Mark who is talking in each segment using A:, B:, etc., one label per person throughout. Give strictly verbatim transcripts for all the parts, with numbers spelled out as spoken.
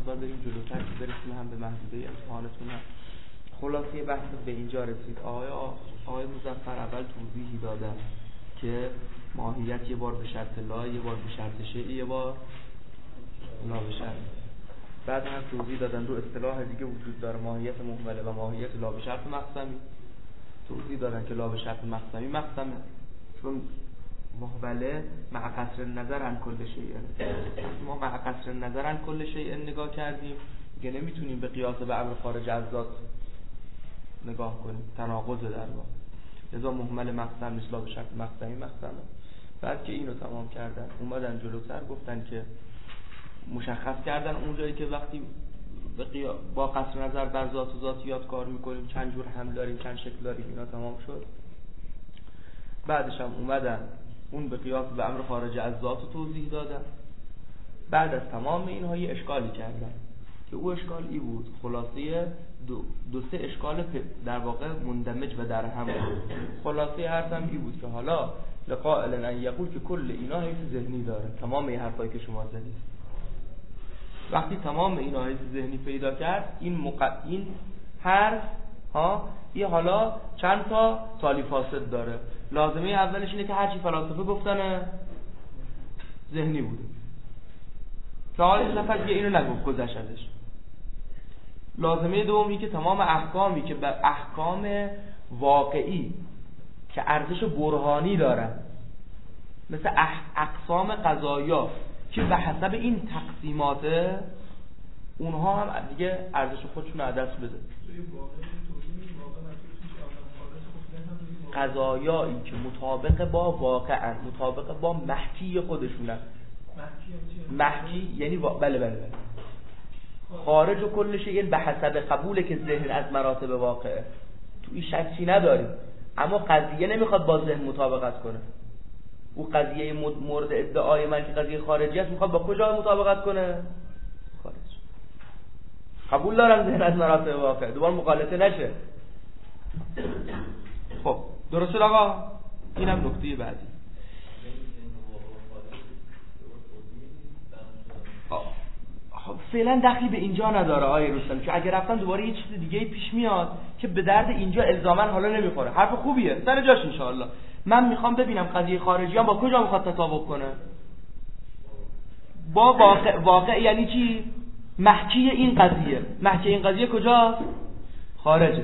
A: باید بریم جلوتر که برسیم هم به محدوده امتحانتون هم. خلاصه بحث به اینجا رسید. آقای آقای مظفر اول توضیحی دادن که ماهیت یه بار به شرط لا، یه بار به شرط شیء، یه بار لا به شرط. بعد هم توضیح دادن رو اصطلاح دیگه وجود داره، ماهیت مهمله و ماهیت لا به شرط مقسمی. توضیح دادن که لا به شرط مقسمی مقسمه چون مهمله مع قصر نظر عن کل شیء. ما مع قصر نظر عن کل شیء نگاه کردیم دیگه نمیتونیم به قیاس به امر خارج از ذات نگاه کنیم، تناقض در واقع. لذا مهمل مقسم نیست، لا به شرط مقسمی مقسمه. بعد که اینو تمام کردن اومدن جلوتر گفتن که مشخص کردن اونجایی که وقتی با قصر نظر بر ذات و ذاتیات کار میکنیم چند جور حمل داریم، چند شکل داریم، اینا تمام شد. بعدش هم اومدن اون به قیاس به امر خارج از ذات رو توضیح دادن. بعد از تمام اینها یه اشکالی کردن که او اشکال ای بود، خلاصه دو, دو سه اشکال در واقع مندمج و در هم بود. خلاصه حرفم ای بود که حالا لقائل ان یقول که کل اینا حیث ذهنی داره، تمام این حرفایی که شما زدید. وقتی تمام اینا حیث ذهنی پیدا کرد این مق... این حرف ها این حالا چند تا تالی فاسد داره. لازمه اولش اینه که هرچی فلاسفه گفتن ذهنی بوده که حالا این نفر دیگه اینو نگفت، گذشت ازش. لازمه دومی که تمام احکامی که به احکام واقعی که ارزش برهانی دارن مثل اقسام قضایا که به حسب این تقسیماته اونها هم دیگه ارزش خودشون رو دست بده. قضایایی که مطابق با واقعا، مطابق با محکی خودشونن. محکی یعنی وا... بله بله بله خارج و کل شیء به حسب قبوله که ذهن از مراتب واقعه، تو این شکی نداریم. اما قضیه نمیخواد با ذهن مطابقت کنه. او قضیه مورد ادعای من که قضیه خارجی است میخواد با کجا مطابقت کنه؟ خارج. قبول دارم ذهن از مراتب واقعه، دوباره مقالطه نشه. خب درسته آقا؟ اینم نکته بعدی. خب فعلا دخلی به اینجا نداره آقای رستم، که اگه رفتن دوباره یه چیز دیگه پیش میاد که به درد اینجا الزاما حالا نمیخوره. حرف خوبیه، سر جاش ان شاءالله. من میخوام ببینم قضیه خارجیان با کجا میخواد تطابق کنه؟ با واقع. واقع یعنی چی؟ محکی این قضیه. محکی این قضیه کجاست؟ خارجه.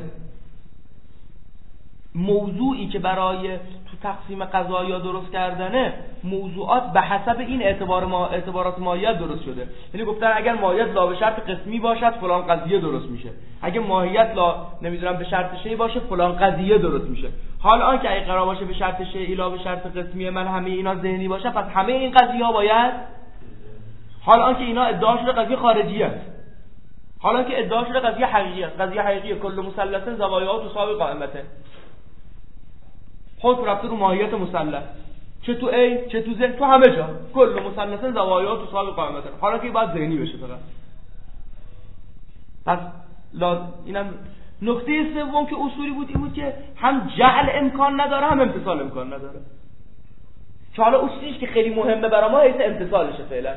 A: موضوعی که برای تو تقسیم قضایا درست کردنه موضوعات به حسب این اعتبار ما اعتبارات ماهیت درست شده. یعنی گفتن اگر ماهیت لا به شرط قسمی باشد فلان قضیه درست میشه، اگه ماهیت لا نمیدونم به شرط شیء باشه فلان قضیه درست میشه. حال آن که اگه قرار باشه به شرط شیء لا به شرط قسمی من همه اینا ذهنی باشه، پس همه این قضیه ها باید، حال آن که اینا ادعا شده قضیه خارجی است، حالا که ادعا شده قضیه حقیقی است. قضیه حقیقی کل مثلث زوایاات تساوی قائمته، خود رفته رو ماهیت مثلث، چه تو ای چه تو ذهن، تو همه جا کل مثلث زوایاات تساوی قائمته، حالا که باید ذهنی بشه فقط. پس لاز... اینم نکته سوم که اصولی بود این بود که هم جعل امکان نداره هم امتصال امکان نداره. که حالا اون چیزی که خیلی مهمه برای ما هست امتصالشه فعلا.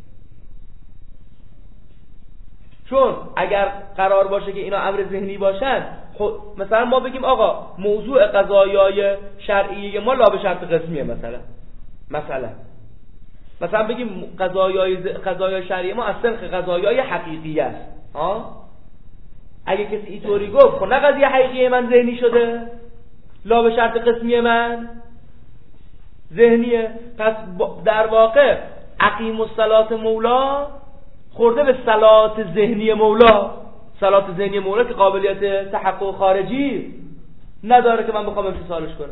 A: چون اگر قرار باشه که اینا امر ذهنی باشن، خب مثلا ما بگیم آقا موضوع قضایای شرعی ما لا به شرط قسمیه، مثلا مثلا مثلا بگیم قضایای قضایای شرعی ما از سنخ قضایای حقیقی است. ها اگه کسی اینطوری گفت خب نه قضیه حقیقی من ذهنی شده، لا به شرط قسمی من ذهنیه. پس در واقع اقیم الصلاة مولا خورده به صلات ذهنی مولا. صلات ذهنی مولا که قابلیت تحقق خارجی نداره که من بخوام امتصالش کنم.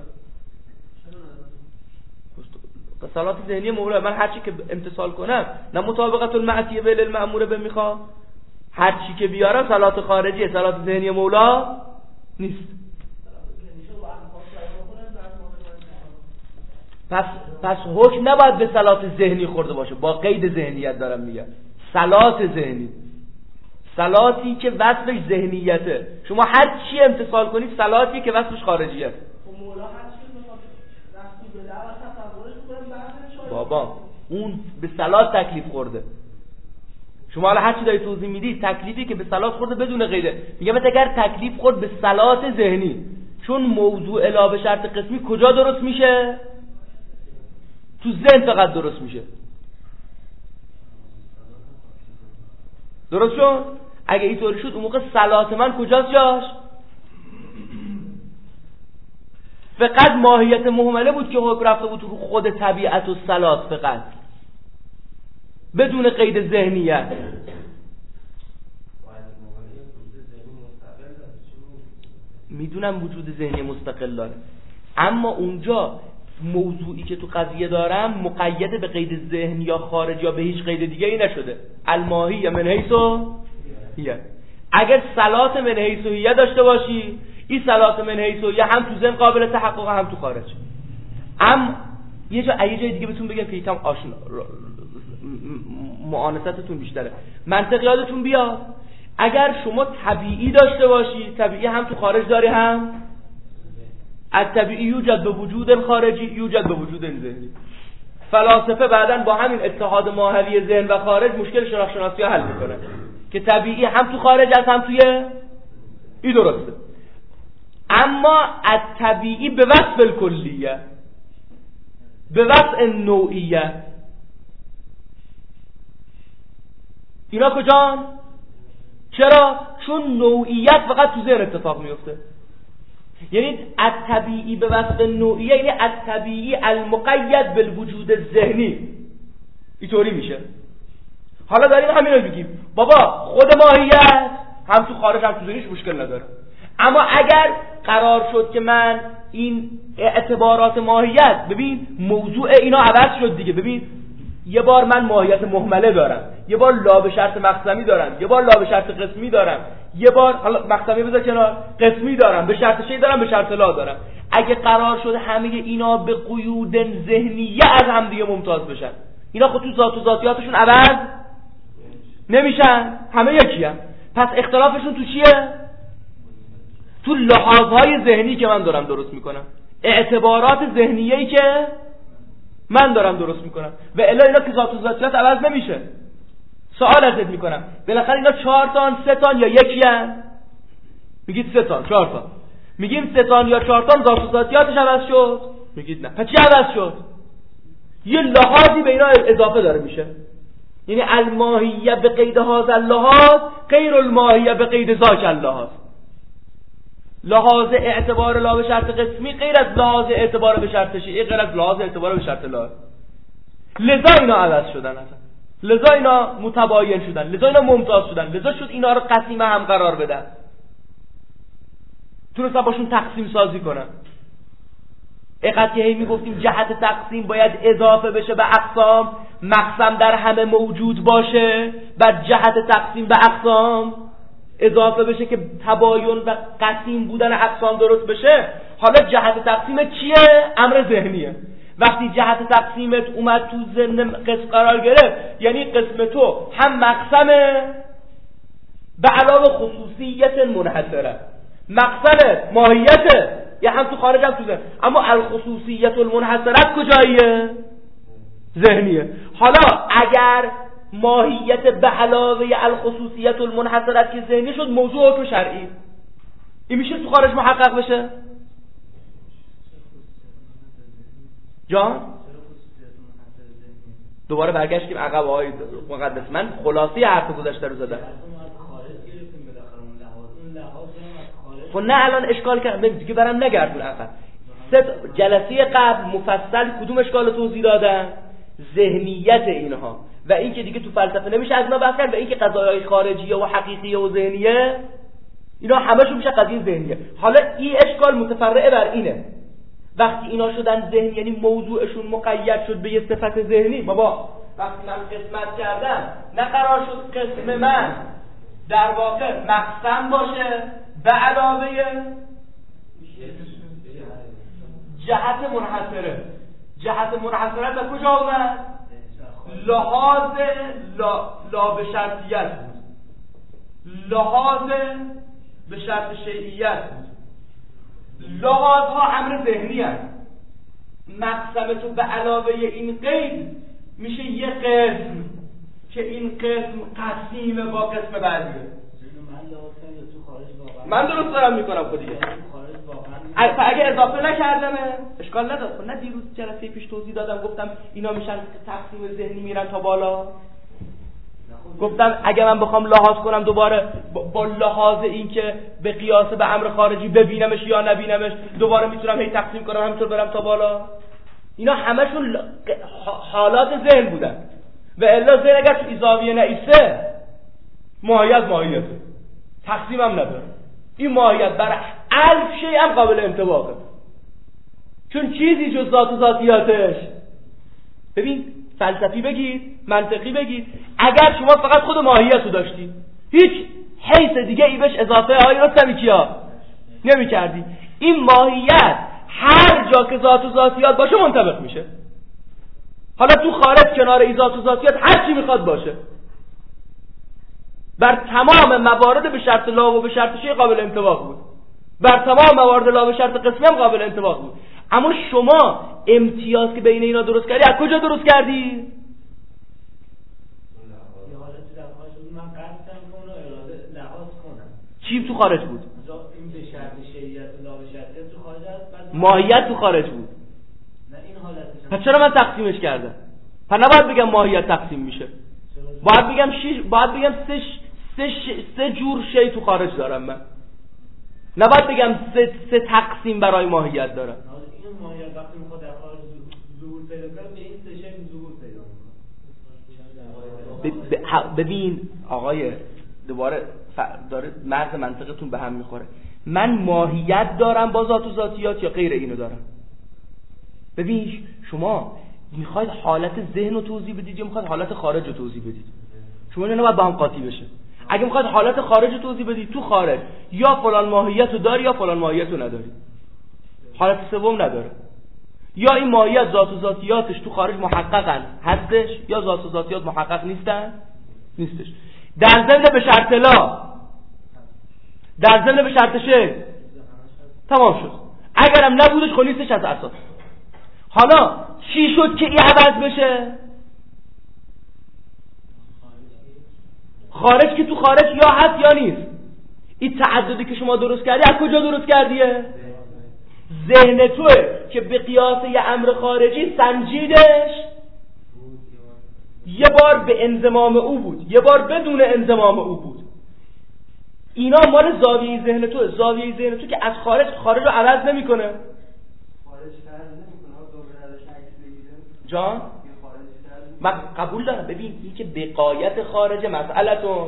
A: صلات ذهنی مولا من هر چی که امتصال کنم نه مطابقت المعصیه به المأمور به میخوام، هر چی که بیارم صلات خارجی، صلات ذهنی مولا نیست. پس پس حکم نباید به صلات ذهنی خورده باشه، با قید ذهنیت دارم میگم. صلات ذهنی، صلاتی که وصفش ذهنیته. شما هر چی امتصال کنید صلاتی که وصفش خارجیه. بابا اون به صلات تکلیف خورده.
B: شما حالا هر چی داری توضیح میدی تکلیفی که به صلات خورده بدون قیده. میگه مثلا اگر تکلیف خورد به صلات ذهنی، چون موضوع لا به شرط قسمی کجا درست میشه؟ تو ذهن فقط درست میشه. درست شد؟ اگه اینطوری شد اون موقع صلات من کجاست جاش؟ فقط ماهیت مهمله بود که حکم رفته بود تو خود طبیعت و صلات فقط بدون قید ذهنیت. میدونم وجود ذهنی مستقل داره، اما اونجا موضوعی که تو قضیه دارم مقید به قید ذهن یا خارج یا به هیچ قید دیگه ای نشده. الماهی من حیث هیه. اگر صلات من حیث هیه داشته باشی، این صلات من حیث هیه هم تو ذهن قابل تحقق هم تو خارج. اما یه جا یه جای دیگه بهتون بگم که یکم آشنا معانستتون بیشتره، منطق یادتون بیاد. اگر شما طبیعی داشته باشی، طبیعی هم تو خارج داری، هم الطبیعی یوجد به وجود خارجی یوجد به وجود ذهنی. فلاسفه بعداً با همین اتحاد ماهوی ذهن و خارج مشکل شناخت شناسی حل میکنه که طبیعی هم تو خارج است هم توی این. درسته. اما الطبیعی به وصف الکلیه، به وصف نوعیه. اینا کجان؟ چرا؟ چون نوعیت فقط تو ذهن اتفاق میفته. یعنی الطبیعی به وصف نوعیه یعنی الطبیعی المقید بالوجود الذهنی. اینطوری میشه. حالا داریم همین رو بگیم بابا خود ماهیت هم تو خارج هم تو ذهنیش مشکل نداره، اما اگر قرار شد که من این اعتبارات ماهیت، ببین موضوع اینا عوض شد دیگه. ببین یه بار من ماهیت مهمله دارم، یه بار لا به شرط مقسمی دارم، یه بار لا به شرط قسمی دارم، یه بار حالا مقسمی بذار کنار، قسمی دارم، به شرط شی دارم، به شرط لا دارم. اگه قرار شد همه اینا به قیود ذهنیه از هم دیگه ممتاز بشن، اینا خود تو ذات و ذاتیاتشون عوض نمیشن، همه یکی هم. پس اختلافشون تو چیه؟ تو لحاظهای ذهنی که من دارم درست میکنم، اعتبارات ذهنیه‌ای که من دارم درست میکنم. و الا اینا که ذات و ذاتیات عوض نمیشه. سوال ازت میکنم بالاخره اینا چهار تان، سه تان یا یکی ان؟ میگید سه تان، چهار تان. میگیم سه تان یا چهار تان ذات و ذاتیاتش عوض شد؟ میگید نه. پس چی عوض شد؟ یه لحاظی به اینا اضافه داره میشه. یعنی الماهیه به قید هذا اللحاظ غیر الماهیه به قید ذاک اللحاظ. لحاظ اعتبار لا به شرط قسمی غیر از لحاظ اعتبار به شرط شیعی، غیر از لحاظ اعتبار به شرط لا. لذا اینا عوض شدن اصلا، لذا اینا متباین شدن، لذا اینا ممتاز شدن، لذا شد اینا رو قسیم هم قرار بدن، تونستن باشون تقسیم سازی کنن. اقد که هی میگفتیم جهت تقسیم باید اضافه بشه به اقسام، مقسم در همه موجود باشه، بعد جهت تقسیم به اقسام اضافه بشه که تباین و قسیم بودن اقسام درست بشه. حالا جهت تقسیم چیه؟ امر ذهنیه. وقتی جهت تقسیمت اومد تو ذهن قسم قرار گرفت، یعنی قسم تو هم مقسمه به علاوه خصوصیت منحصره، مقسمت ماهیته یا هم تو خارج هم تو ذهن، اما الخصوصیت المنحصرت کجاییه؟ ذهنیه. حالا اگر ماهیت به علاوه الخصوصیت المنحصرت که ذهنی شد موضوع حکم شرعی، این میشه تو خارج محقق بشه؟ جان؟ دوباره برگشتیم عقب آقای مقدس. من خلاصه حرف گذشته رو زدم. خب نه الان اشکال کردم دیگه، برام نگردون عقب. سه جلسه قبل مفصل کدوم اشکال توضیح دادم؟ ذهنیت اینها و این که دیگه تو فلسفه نمیشه از اینا بحث کرد، و این که قضایای خارجیه و حقیقیه و ذهنیه اینا همشون میشه قضیه ذهنیه. حالا این اشکال متفرعه بر اینه، وقتی اینا شدن ذهن یعنی موضوعشون مقید شد به یه صفت ذهنی. بابا وقتی من قسمت کردم نه قرار شد قسم من در واقع مقسم باشه به علاوه جهت منحصره. جهت منحصره از کجا اومد؟ لحاظ لا, لا به شرطیت بود، لحاظ به شرط شیعیت بود. لحاظ ها امر ذهنی هست. مقسم تو به علاوه این قید میشه یه قسم، که این قسم قسیم با قسم بعدیه. من درست دارم میکنم خود دیگه. اگه اضافه نکردمه اشکال نداره. نه دیروز جلسه پیش توضیح دادم گفتم اینا میشن تقسیم ذهنی میرن تا بالا. گفتم اگه من بخوام لحاظ کنم دوباره با لحاظ این که به قیاس به امر خارجی ببینمش یا نبینمش دوباره میتونم هی تقسیم کنم همینطور برم تا بالا. اینا همشون حالات ذهن بودن و الا ذهن اگر تو زاویه نایسته ماهیت ماهیته تقسیم هم نداره. این ماهیت برای الف شیء هم قابل انطباقه چون چیزی جز ذات و ذاتیاتش. ببین فلسفی بگید منطقی بگید اگر شما فقط خود ماهیت رو داشتید هیچ حیث دیگه ای بهش اضافه های رو سمیکیا نمی کردی این ماهیت هر جا که ذات و ذاتیات باشه منطبق میشه. حالا تو خارج کنار ای ذات و ذاتیات هر چی میخواد باشه بر تمام موارد به شرط لا و به شرط شیء قابل انطباق بود. بر تمام موارد لا به شرط قسمی هم قابل انطباق بود. اما شما امتیاز که بین اینا درست کردی از کجا درست کردی؟ چی تو خارج بود؟
C: این به شرط شیعیت و لا به شرطیت تو خارج است.
B: ماهیت تو خارج بود.
C: نه این حالتش.
B: پس چرا من تقسیمش کردم؟ پس نباید بگم ماهیت تقسیم میشه. باید بگم شش باید بگم سه سه سه جور شی تو خارج دارم من. نباید بگم سه سه تقسیم برای ماهیت دارم.
C: این ماهیت وقتی میخواد در خارج ظهور پیدا کنه به این سه شی ظهور پیدا
B: میکنه. ببین آقای دوباره داره مرز منطقتون به هم میخوره. من ماهیت دارم با ذات و ذاتیات یا غیر اینو دارم؟ ببین شما میخواید حالت ذهن رو توضیح بدید یا میخواید حالت خارج رو توضیح بدید؟ شما اینا باید با هم قاطی بشه. اگه میخواید حالت خارج رو توضیح بدید تو خارج یا فلان ماهیت رو داری یا فلان ماهیت رو نداری. حالت سوم نداره. یا این ماهیت ذات و ذاتیاتش تو خارج محققن هستش یا ذات و ذاتیات محقق نیستن نیستش. در ضمن به شرط لا در ضمن به شرط شی تمام شد. اگرم نبودش خب نیستش از اساس. حالا چی شد که این عوض بشه؟ خارج که تو خارج یا هست یا نیست. این تعددی که شما درست کردی از کجا درست کردیه؟ ذهن توه که به قیاس یه امر خارجی سنجیدش یه بار به انضمام او بود یه بار بدون انضمام او بود. اینا مال زاویه ذهن توه. زاویه ذهن تو که از خارج خارج رو عوض نمیکنه.
A: خارج فرض نمیکنه دوباره ازش عکس بگیره
B: جان من قبول دارم. ببین این که بقایت خارج مسئلتون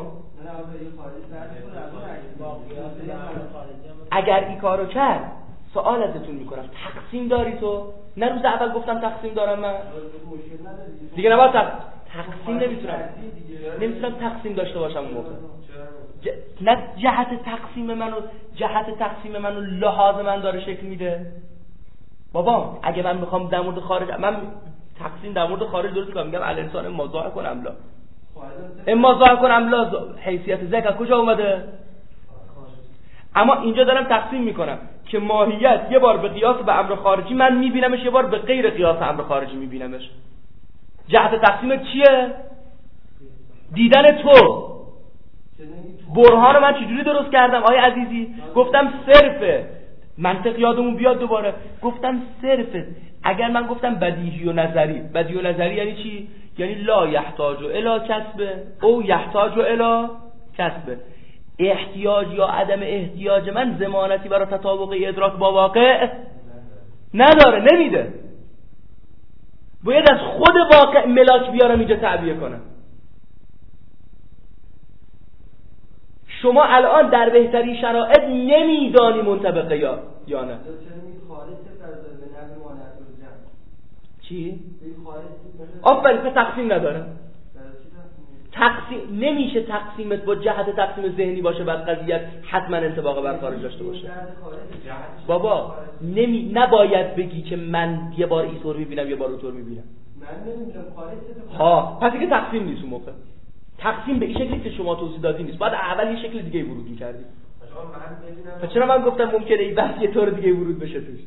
B: اگر این کارو کرد سوال ازتون میکنم تقسیم داری تو؟ نه روز اول گفتم تقسیم دارم من دیگه نباید تقسیم نمیتونم نمیتونم تقسیم داشته باشم اون موقع. ج... نه جهت تقسیم منو جهت تقسیم منو لحاظ من داره شکل میده. بابا اگه من میخوام در مورد خارج من تقسیم در مورد خارج درست کنم میگم الانسان اما ظاهر کنم لا اما ظاهر کنم لا حیثیت ذکر کجا اومده؟ اما اینجا دارم تقسیم میکنم که ماهیت یه بار به قیاس به امر خارجی من میبینمش یه بار به غیر قیاس امر خارجی میبینمش. جهت تقسیم چیه؟ دیدن تو. برهان من چجوری درست کردم آقای عزیزی؟ گفتم صرفه منطق یادمون بیاد دوباره. گفتم صرفه اگر من گفتم بدیهی و نظری بدیهی و نظری یعنی چی؟ یعنی لا یحتاج الی کسبه او یحتاج الی کسبه. احتیاج یا عدم احتیاج من ضمانتی برای تطابق ادراک با واقع نداره نمیده. باید از خود واقع ملاک بیارم اینجا تعبیه کنم. شما الان در بهترین شرایط نمیدانی منطبقه یا یا نه. چی؟ آفرین پس تقسیم نداره. تقسیم نمیشه تقسیمت با جهت تقسیم ذهنی باشه بعد قضیت حتما انطباق بر خارج داشته باشه. بابا نمی نباید بگی که من یه بار اینطور میبینم یه بار اونطور میبینم. من نمیدونم خارج ها پس دیگه تقسیم نیست اون موقع. تقسیم به این شکلی که شما توضیح دادی نیست. بعد اول یه شکل دیگه ورود می‌کردی. پس چرا من گفتم ممکنه این بحث یه طور دیگه ورود بشه توش؟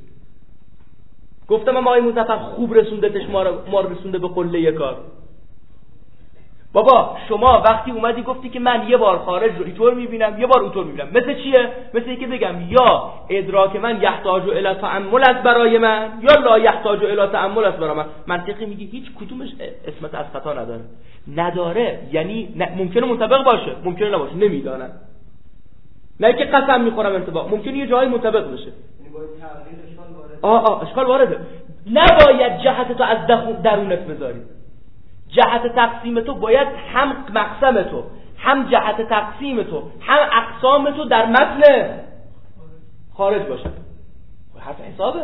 B: گفتم ما آقای مظفر خوب رسوندتش ما رو ما رسونده به قله کار. بابا شما وقتی اومدی گفتی که من یه بار خارج رو اینطور میبینم یه بار اونطور میبینم، مثل چیه؟ مثل اینکه بگم یا ادراک من یحتاج الی تأمل است برای من یا لا یحتاج الی تأمل است برای من. منطقی میگی هیچ کدومش اسمت از خطا نداره. نداره یعنی نه ممکنه منطبق باشه، ممکنه نباشه، نمیدانن. نه که قسم میخورم انطباق، ممکنه یه جایی منطبق بشه.
C: یعنی باید تغییر اشکال وارد.
B: آه آه اشکال وارده. نباید جهت تو از درونت بذاری. جهت تقسیم تو باید هم مقسم تو، هم جهت تقسیم تو، هم اقسام تو در متن خارج باشه. حرف حسابه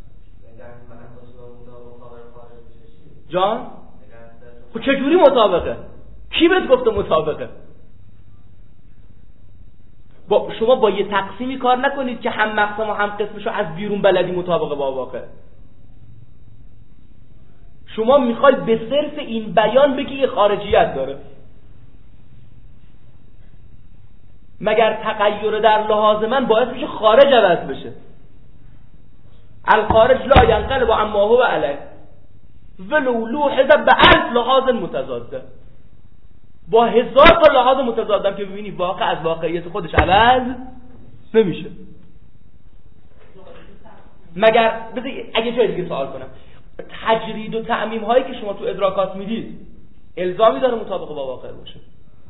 B: جان. خب چجوری مطابقه؟ کی بهت گفته مطابقه؟ با شما با یه تقسیمی کار نکنید که هم مقسم و هم قسمشو از بیرون بلدی مطابقه با واقع. شما میخوای به صرف این بیان بگی یه خارجیت داره. مگر تغییر در لحاظ من باعث میشه خارج عوض بشه؟ الخارج لا ینقلب عما هو علیه ولو لوحظ به الف لحاظ متضاده. با هزار تا لحاظ متضادم که ببینی واقع از واقعیت خودش عوض نمیشه. مگر بذار اگه جای دیگه سوال کنم، تجرید و تعمیم هایی که شما تو ادراکات میدید الزامی داره مطابق با واقع باشه؟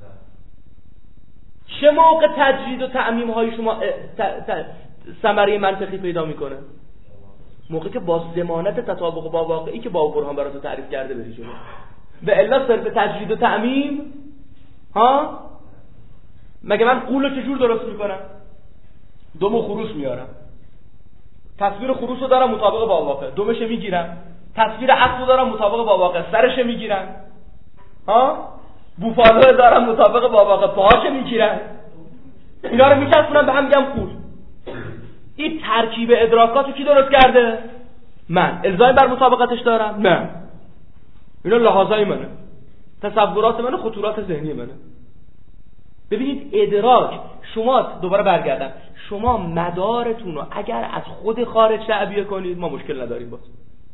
B: چه موقع تجرید و تعمیم های شما ثمره منطقی پیدا میکنه؟ موقعی که با ضمانت تطابق با واقعی که با برهان براتون تعریف کرده بری جلو. به الا صرف تجرید و تعمیم ها مگه من قولو چجور درست میکنم؟ دومو خروس میارم، تصویر خروس رو دارم مطابق با واقع، دومش میگیرم. تصویر عقل رو دارم مطابق با واقع، سرش میگیرم. ها بوفالو دارم مطابق با واقع، پاهاش میگیرم. اینا رو میچسبونم به هم میگم قول. این ترکیب ادراکاتو کی درست کرده؟ من. الزامی بر مطابقتش دارم؟ نه. اینا لحاظای منه، تصورات منه، خطورات ذهنی منه. ببینید ادراک، شما دوباره برگردم، شما مدارتون رو اگر از خود خارج تعبیه کنید ما مشکل نداریم باز.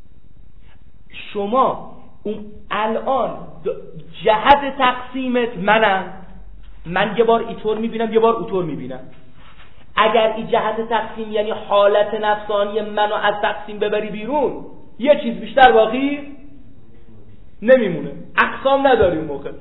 B: شما اون الان جهت تقسیمت منم، من یه بار اینطور میبینم یه بار اونطور میبینم. اگر این جهت تقسیم یعنی حالت نفسانی منو از تقسیم ببری بیرون، یه چیز بیشتر باقی نمیمونه، اقسام نداری اون موقع.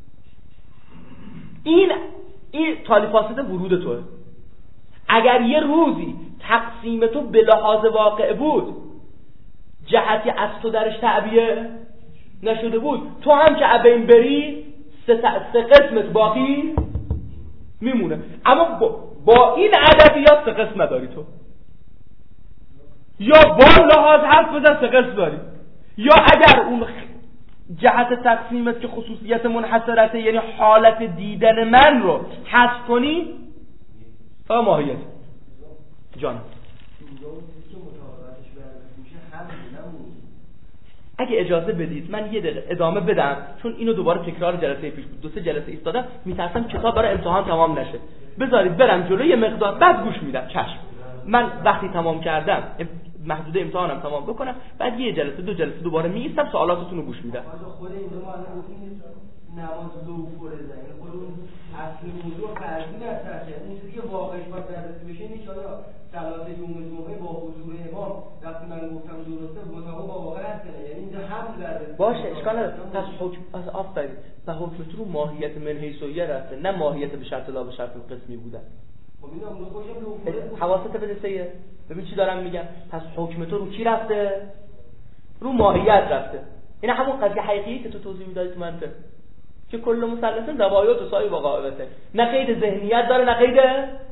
B: این این تالیفاسد ورود توه. اگر یه روزی تقسیم تو به لحاظ واقع بود، جهتی از تو درش تعبیه نشده بود، تو هم که ابین بری سه, سه قسمت باقی میمونه. اما با, با این ادبیات سه قسم نداری تو. یا با لحاظ حرف بزن سه قسم داری، یا اگر اون جهت تقسیمت که خصوصیت منحصرته یعنی حالت دیدن من رو حذف کنی تا ماهیت جان. اگه اجازه بدید من یه دقیقه ادامه بدم، چون اینو دوباره تکرار جلسه پیش بود، دو سه جلسه ایستادم، میترسم کتاب برای امتحان تمام نشه. بذارید برم جلوی یه مقدار بعد گوش میدم. چشم. من وقتی تمام کردم محدود امتحانم تمام بکنم، بعد یه جلسه دو جلسه دوباره میایستم سوالاتتون رو گوش میدم.
C: خود این دو معنا گفتین نماز دو فرض، یعنی خود اون اصل موضوع فرضی نشه، اون چیزی که واقعش باید بررسی بشه نیست. آیا صلات جمعه جمعه با حضور امام وقتی من گفتم درسته مطابق با واقع هست، یعنی اینجا هم بررسی
B: باشه اشکال نداره. پس حکم از آفرین و حکم تو رو ماهیت منحیسویه رفته، نه ماهیت به شرط لا به شرط قسمی بودن. حواست بده سیه. ببین چی دارم میگم. پس حکم تو رو کی رفته؟ رو ماهیت رفته. این همون قضیه حقیقی که تو توضیح میدادی تو منطق که کل مثلث زوایات و سایه و قائمته، نه قید ذهنیت داره نه قید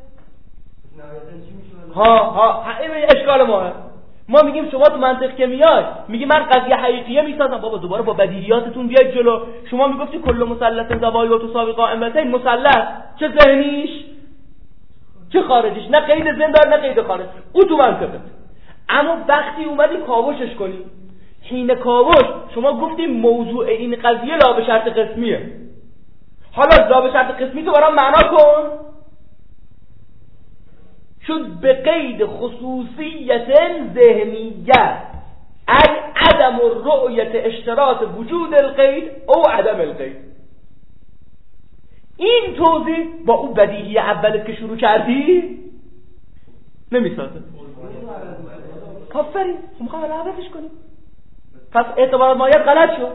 B: ها ها. این اشکال ما ما میگیم شما تو منطق که میای میگی من قضیه حقیقیه میسازم. بابا دوباره با بدیهیاتتون بیاید جلو. شما میگفتی کل مثلث زوایات و سایه قائمته، این مثلث چه ذهنیش چه خارجیش، نه قید ذهن داره نه قید خارج. او تو منطقه. اما وقتی اومدی کاوشش کنی، حین کاوش شما گفتی موضوع این قضیه لا به شرط قسمیه. حالا لا به شرط قسمی تو برام معنا کن. شد به قید خصوصیت ذهنیت ای عدم الرؤیت اشتراط وجود القید او عدم القید. این توضیح با اون بدیهی اولت که شروع کردی نمیسازه. کافری خب میخوام الان عوضش کنیم. پس اعتبارات ماهیت غلط شد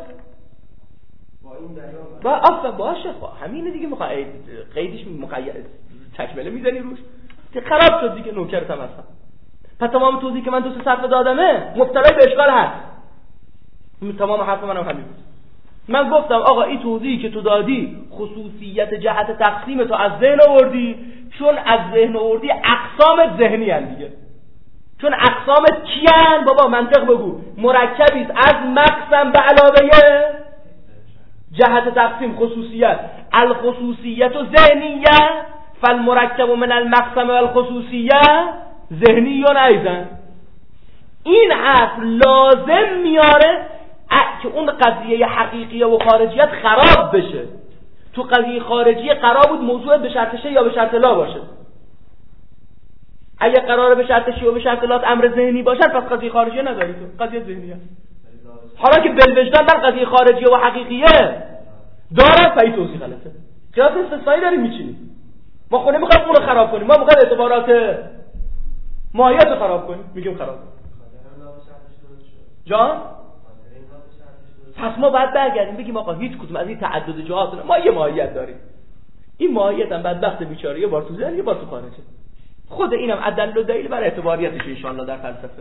B: و اصلا باشه خب همینه دیگه. میخوام قیدش مقید تکمله میزنی روش خراب شد دیگه، نوکرت هم هستم. پس تمام توضیحی که من دو سه صفحه دادمه مبتلای به اشکال هست. تمام حرف منم همین بود. من گفتم آقا این توضیحی که تو دادی خصوصیت جهت تقسیم تو از ذهن آوردی، چون از ذهن آوردی اقسام ذهنی ان دیگه. چون اقسامت کیان بابا؟ منطق بگو. مرکبی از مقسم به علاوه جهت تقسیم خصوصیت. الخصوصیت و ذهنیه فالمرکب من المقسم و الخصوصیه ذهنیون ایضا. این حرف لازم میاره که اون قضیه حقیقیه و خارجیت خراب بشه. تو قضیه خارجیه قرار بود موضوع به شرط شه یا به شرط لا باشه. اگه قراره به شرط شه و به شرط لا امر ذهنی باشه پس قضیه خارجیه نداری تو، قضیه ذهنیه. حالا که بالوجدان من قضیه خارجیه و حقیقیه دارم و این توضیح غلطه. قیاس استثنایی داریم میچینیم. ما خونه میخوایم اون رو خراب کنیم، ما میخوایم اعتبارات ماهیت رو خراب کنیم، میگیم خراب جان. پس ما باید برگردیم بگیم آقا هیچ کدوم از این تعدد جهات ما یه ماهیت داریم. این ماهیت هم بدبخت بیچاره یه بار تو ذهن یه بار تو خارجه. خود اینم عدل و دلیل بر اعتباریتش ان شاءالله در فلسفه.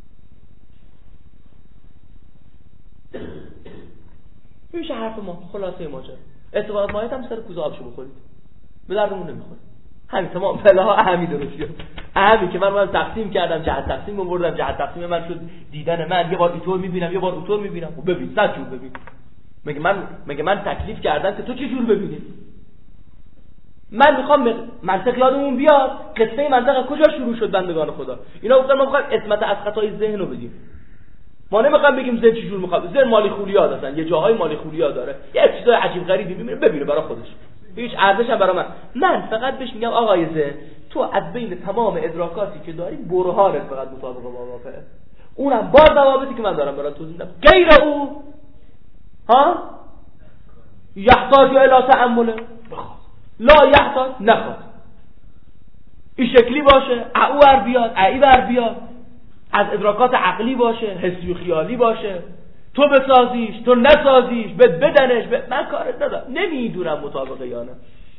B: میشه حرف ما خلاصه ماجرا. اعتبارات ماهیت هم سر کوزه آبشو بخورید به دردمون نمیخوره. همین تمام فلاها اهمی درست شد. اهمی که من من تقسیم کردم، جهت تقسیم آوردم، جهت تقسیم من شد دیدن من یه بار اینطور میبینم یه بار اونطور میبینم. و ببین صد جور ببین. مگه من مگه من تکلیف کردم که تو چه جور ببینی؟ من میخوام منطق یادمون بیاد قصه منطق کجا شروع شد بندگان خدا. اینا گفتن ما میخوایم اسمت از خطای ذهن رو بدیم. ما نمیخوایم بگیم ذهن چه جور میخواد. ذهن مالی خولیا هستن، یه جاهای مالی خولیا داره. یه چیزای عجیب غریبی میبینه ببینه برای خودش. هیچ ارزش هم برای من. من فقط بهش میگم آقای ذهن تو از بین تمام ادراکاتی که داری برهانت فقط مطابق با واقعه. اونم با ضوابطی که من دارم برات توضیح میدم. غیر او ها یحتاج الی تأمل لا یحتاج نخواد. این شکلی باشه، او ور بیاد، ای ور بیاد، از ادراکات عقلی باشه، حسی و خیالی باشه، تو بسازیش، تو نسازیش، بد بدنش، بد... من کارت ندارم. نمیدونم مطابقه یا نه.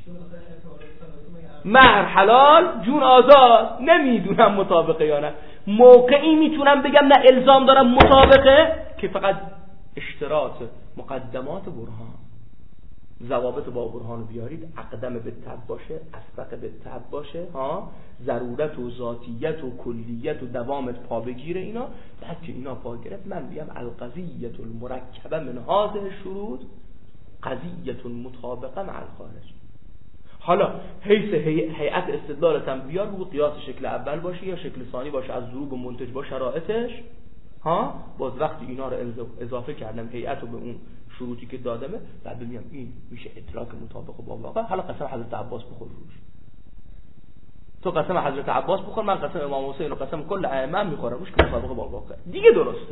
B: مهر حلال جون آزاد، نمیدونم مطابقه یا نه. موقعی میتونم بگم نه الزام دارم مطابقه که فقط اشتراط مقدمات برهان ضوابط با برهان بیارید، اقدم به تب باشه، اسبق به تب باشه، ها ضرورت و ذاتیت و کلیت و دوامت پا بگیره. اینا بعد که اینا پا گرفت من میگم القضیه المرکبه من هذه الشروط قضیه مطابقه مع الخارج. حالا حیث هیئت استدلالت هم بیار بگو قیاس شکل اول باشه یا شکل ثانی باشه، از ضروب و منتج با شرایطش. ها باز وقتی اینا رو اضافه کردم هیئت رو به اون شروطی که دادمه، بعد میگم این میشه ادراک مطابق با واقع. حالا قسم حضرت عباس بخور روش. تو قسم حضرت عباس بخور، من قسم امام حسین و قسم کل ائمه میخورم روش که مطابق با واقع دیگه درسته.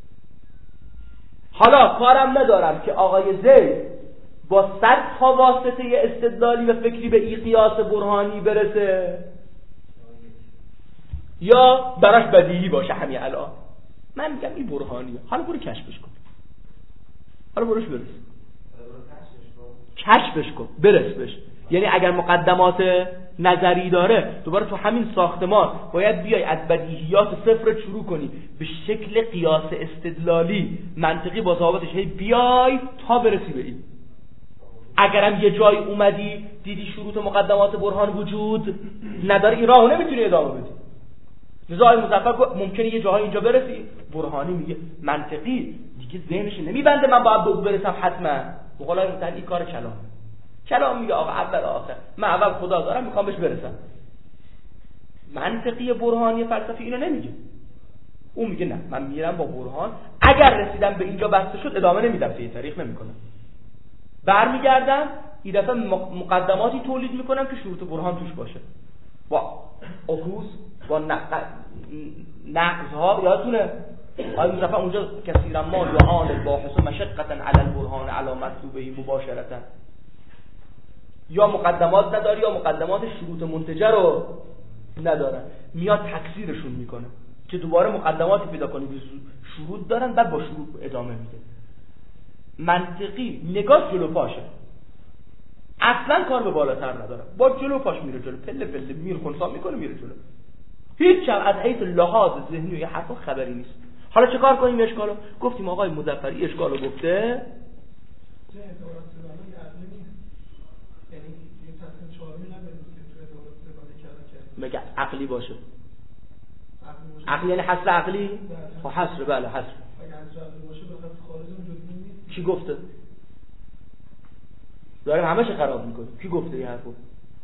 B: حالا کارم ندارم که آقای زید با صد تا واسطه استدلالی و فکری به این قیاس برهانی برسه یا براش بدیهی باشه همین الان. من میگم این برهانیه. حالا برو کشفش کن. حالا بروش برس. کشفش کن. برس بش. یعنی اگر مقدمات نظری داره دوباره تو همین ساختمان باید بیای از بدیهیات صفر شروع کنی به شکل قیاس استدلالی منطقی با ضوابطش هی بیای تا برسی به این. اگرم یه جای اومدی دیدی شروط مقدمات برهان وجود نداره، این راهو نمیتونی ادامه بدی. نزاعی مظفر ممکنه یه جاهای اینجا برسی برهانی میگه منطقی دیگه ذهنش نمیبنده من باید به او برسم حتما. بقولای متعلی کار کلام کلام میگه آقا اول آخر من اول خدا دارم میخوام بهش برسم. منطقی برهانی فلسفی اینو نمیگه. اون میگه نه من میرم با برهان، اگر رسیدم به اینجا بسته شد ادامه نمیدم، طی تاریخ نمیکنم، برمیگردم این دفعه مقدماتی تولید میکنم که شروط برهان توش باشه با عکوس با نقض ها. یادتونه آقای مصطفی اونجا کثیرا ما یعان الباحث مشقتا علی البرهان علی مطلوبه مباشرتا. یا مقدمات نداره یا مقدمات شروط منتجه رو ندارن، میاد تکثیرشون میکنه که دوباره مقدماتی پیدا کنی که شروط دارن، بعد با شروط ادامه میده. منطقی نگاه جلو پاشه، اصلا کار به بالاتر نداره، با جلو پاش میره جلو، پله پله میره خونسا میکنه میره جلو، هیچ هم از حیث لحاظ ذهنی و یه حرفا خبری نیست. حالا چه کار کنیم اشکالو؟ گفتیم آقای مظفری اشکالو گفته، مگه عقلی باشه؟ عقلی یعنی حصر عقلی؟ خب حصر، بله حصر. کی گفته؟ داریم همه چه خراب میکنیم. کی گفته این حرفو؟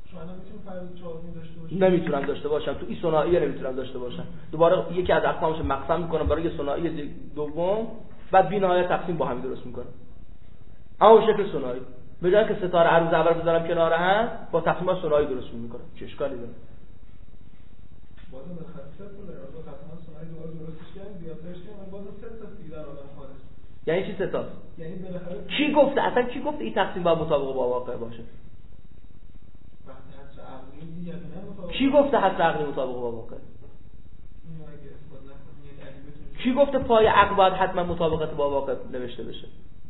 B: نمیتونم داشته باشم، تو این ثنائیه نمیتونم داشته باشم. دوباره یکی از اقسامش مقسم میکنم برای یه ثنائیه دوم، بعد بی نهایت تقسیم با هم درست میکنم. اما شکل ثنایی، به جای که ستاره عروض اول بذارم کنار هم، با تقسیم با ثنایی درست میکنم. چه اشکالی داره؟
D: بازم به خطر بوده، از خطمان ثنایی دوباره درستش کردیم، زیادترش کردیم، بازم سه تا دیگه در آدم خارج.
B: یعنی چی سه تا؟
D: یعنی بالاخره
B: کی گفته؟ اصلا کی گفته این تقسیم باید مطابق با واقع باشه؟
D: وقتی حصر عقلی دیگه نه مطابق.
B: کی گفته حصر عقلی مطابق با واقع؟ کی گفته پای عقل باید حتما مطابقت با واقع نوشته بشه؟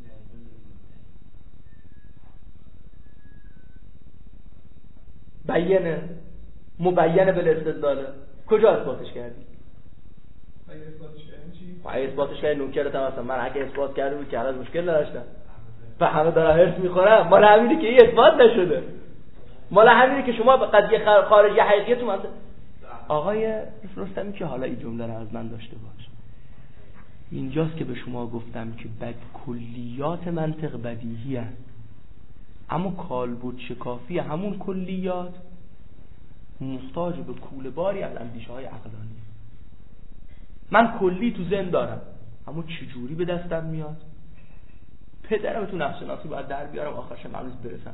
B: بیانه مبینه بالاستدلال، کجا اثباتش کردی؟
D: اگه اثباتش کردیم چی؟
B: اگه اثباتش کردی نوکرت هم هستم، من اگه اثبات کرده بود که حالا مشکل نداشتم و همه دارن هرس میخورن. مال همینه که این اثبات نشده، مال همینه که شما به قضیه خارجی حقیقیتون من آقای رستمی که حالا این جمله رو از من داشته باش. اینجاست که به شما گفتم که بد کلیات منطق بدیهی هست، اما کالبد شکافی همون کلیات محتاج به کوله باری از اندیشه های عقلانی. من کلی تو ذهن دارم، اما چجوری به دستم میاد؟ پدرم تو نفس شناسی باید در بیارم آخرش مملوز برسم.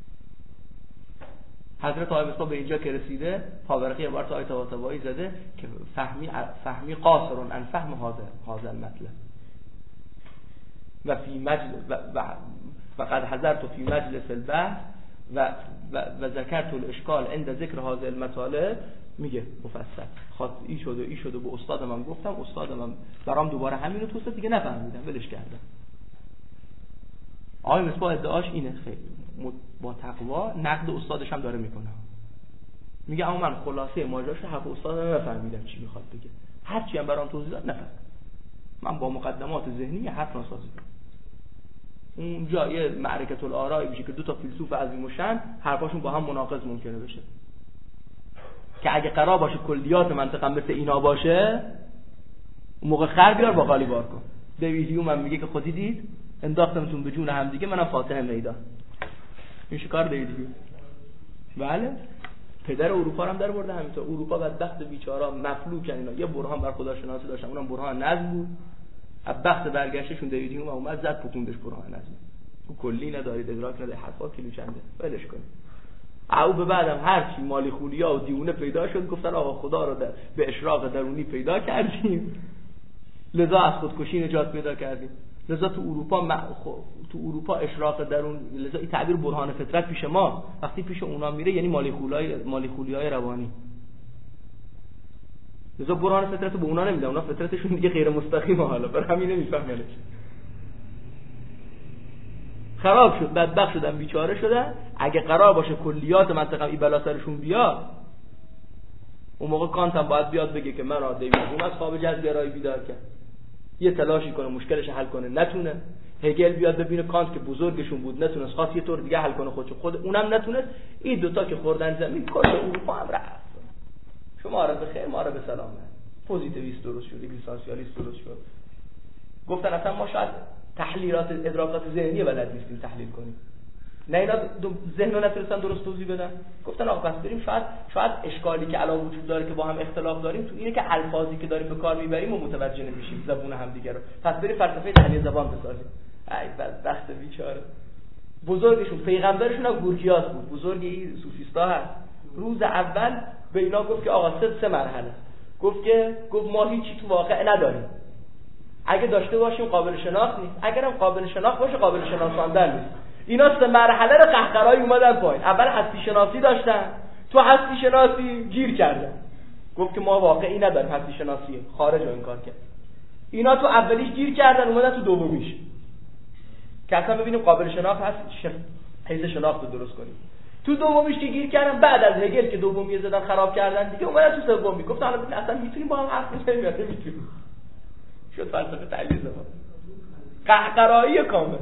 B: حضرت آقای مصباح به اینجا که رسیده، پاورقی عبارت آیت طباطبایی زده که فهمی فهمی قاصرون ان فهم هذا المطلب و فی مجلس و, و, و قد حضرت فی مجلس البحث و و, و ذکرت الاشکال عند ذکر هذا المطالب. میگه مفصل خاص ای شده ای شده به استادم هم گفتم، استادم هم برام دوباره همین رو توصیف دیگه نفهمیدم ولش کردم. آقای مصباح ادعاش اینه، خیلی با تقوا نقد استادش هم داره میکنه. میگه اما من خلاصه ماجراش حرف استادم نفهمیدم چی میخواد بگه، هر چی هم برام توضیح داد نفهمیدم، من با مقدمات ذهنی حرف ناسازی کنم. اونجا یه معرکة الآراء میشه که دو تا فیلسوف عظیم و شأن حرفاشون با هم مناقض ممکنه بشه، که اگه قرار باشه کلیات منطقه مثل اینا باشه، اون موقع خر بیار با خالی بار کن. دیوید هیوم هم میگه که خودی دید انداختمتون به جون هم دیگه، منم فاتح میدان. این شکار دیوید هیوم. بله پدر اروپا هم در برده همینطور. اروپا بدبخت بیچارا مفلوکن اینا، یه برهان بر خداشناسی داشتن، اونم برهان نظم بود. از بخت برگشتشون دیوید هیوم اومد زد پوکوندش برهان نظم. او کلی ندارید ادراک نداره، حرفا کیلو چنده، ولش کنید. او به بعدم هر چی مالی خولیا و دیونه پیدا شد گفتن آقا خدا رو در به اشراق درونی پیدا کردیم، لذا از خودکشی نجات پیدا کردیم. لذا تو اروپا م... تو اروپا اشراق درون، لذا این تعبیر برهان فطرت پیش ما وقتی پیش اونا میره یعنی مالی خولای مالی خولیای روانی. لذا برهان فطرت به اونا نمیدن، اونا فطرتشون دیگه غیر مستقیمه، حالا برای همین نمیفهمنش. خراب شد، بدبخت شدن، بیچاره شدن. اگه قرار باشه کلیات منطقه این بلا سرشون بیاد، اون موقع کانت هم باید بیاد بگه که من دیوید هیوم از خواب جزگرایی بیدار کرد، یه تلاشی کنه مشکلش حل کنه، نتونه. هگل بیاد ببینه کانت که بزرگشون بود نتونست، خواست یه طور دیگه حل کنه خودش، خود اونم نتونست. این دوتا که خوردن زمین کل اروپا هم رفت. شما را به خیر ما را به سلامت. پوزیتیویست درست شد، لیسانسیالیست درست شد. گفتن اصلا ما شاید تحلیلات ادراکات ذهنی بلد نیستیم تحلیل کنیم، نه اینا ذهن رو نتونستن درست توضیح بدن. گفتن آقا پس بریم شاید شاید اشکالی که الان وجود داره که با هم اختلاف داریم تو اینه که الفاظی که داریم به کار میبریم و متوجه نمیشیم زبون هم دیگه رو، پس بریم فلسفه تحلیل زبان بسازیم. ای بدبخت بیچاره. بزرگشون پیغمبرشون هم گورگیاس بود، بزرگ این صوفیستا هست. روز اول به اینا گفت که آقا سه سه مرحله، گفت که گفت ما هیچی تو واقع نداریم، اگه داشته باشیم قابل شناخت نیست، اگرم قابل شناخت باشه قابل شناساندن نیست. اینا سه مرحله رو قهقرایی اومدن پایین. اول هستی شناسی داشتن، تو هستی شناسی گیر کردن، گفت که ما واقعی نداریم، هستی شناسیه، خارج رو انکار کرد. اینا تو اولیش گیر کردن، اومدن تو دومیش که اصلا ببینیم قابل شناخت هست، شن... حیث شناخت رو درست کنیم. تو دومیش که گیر کردن، بعد از هگل که دومی زدن خراب کردن دیگه، اومدن تو سومی گفت حالا ببین اصلا میتونیم با هم حرف بزنیم یا نمیتونیم. شد فلسفه تحلیل زبان، قهقرایی کامل.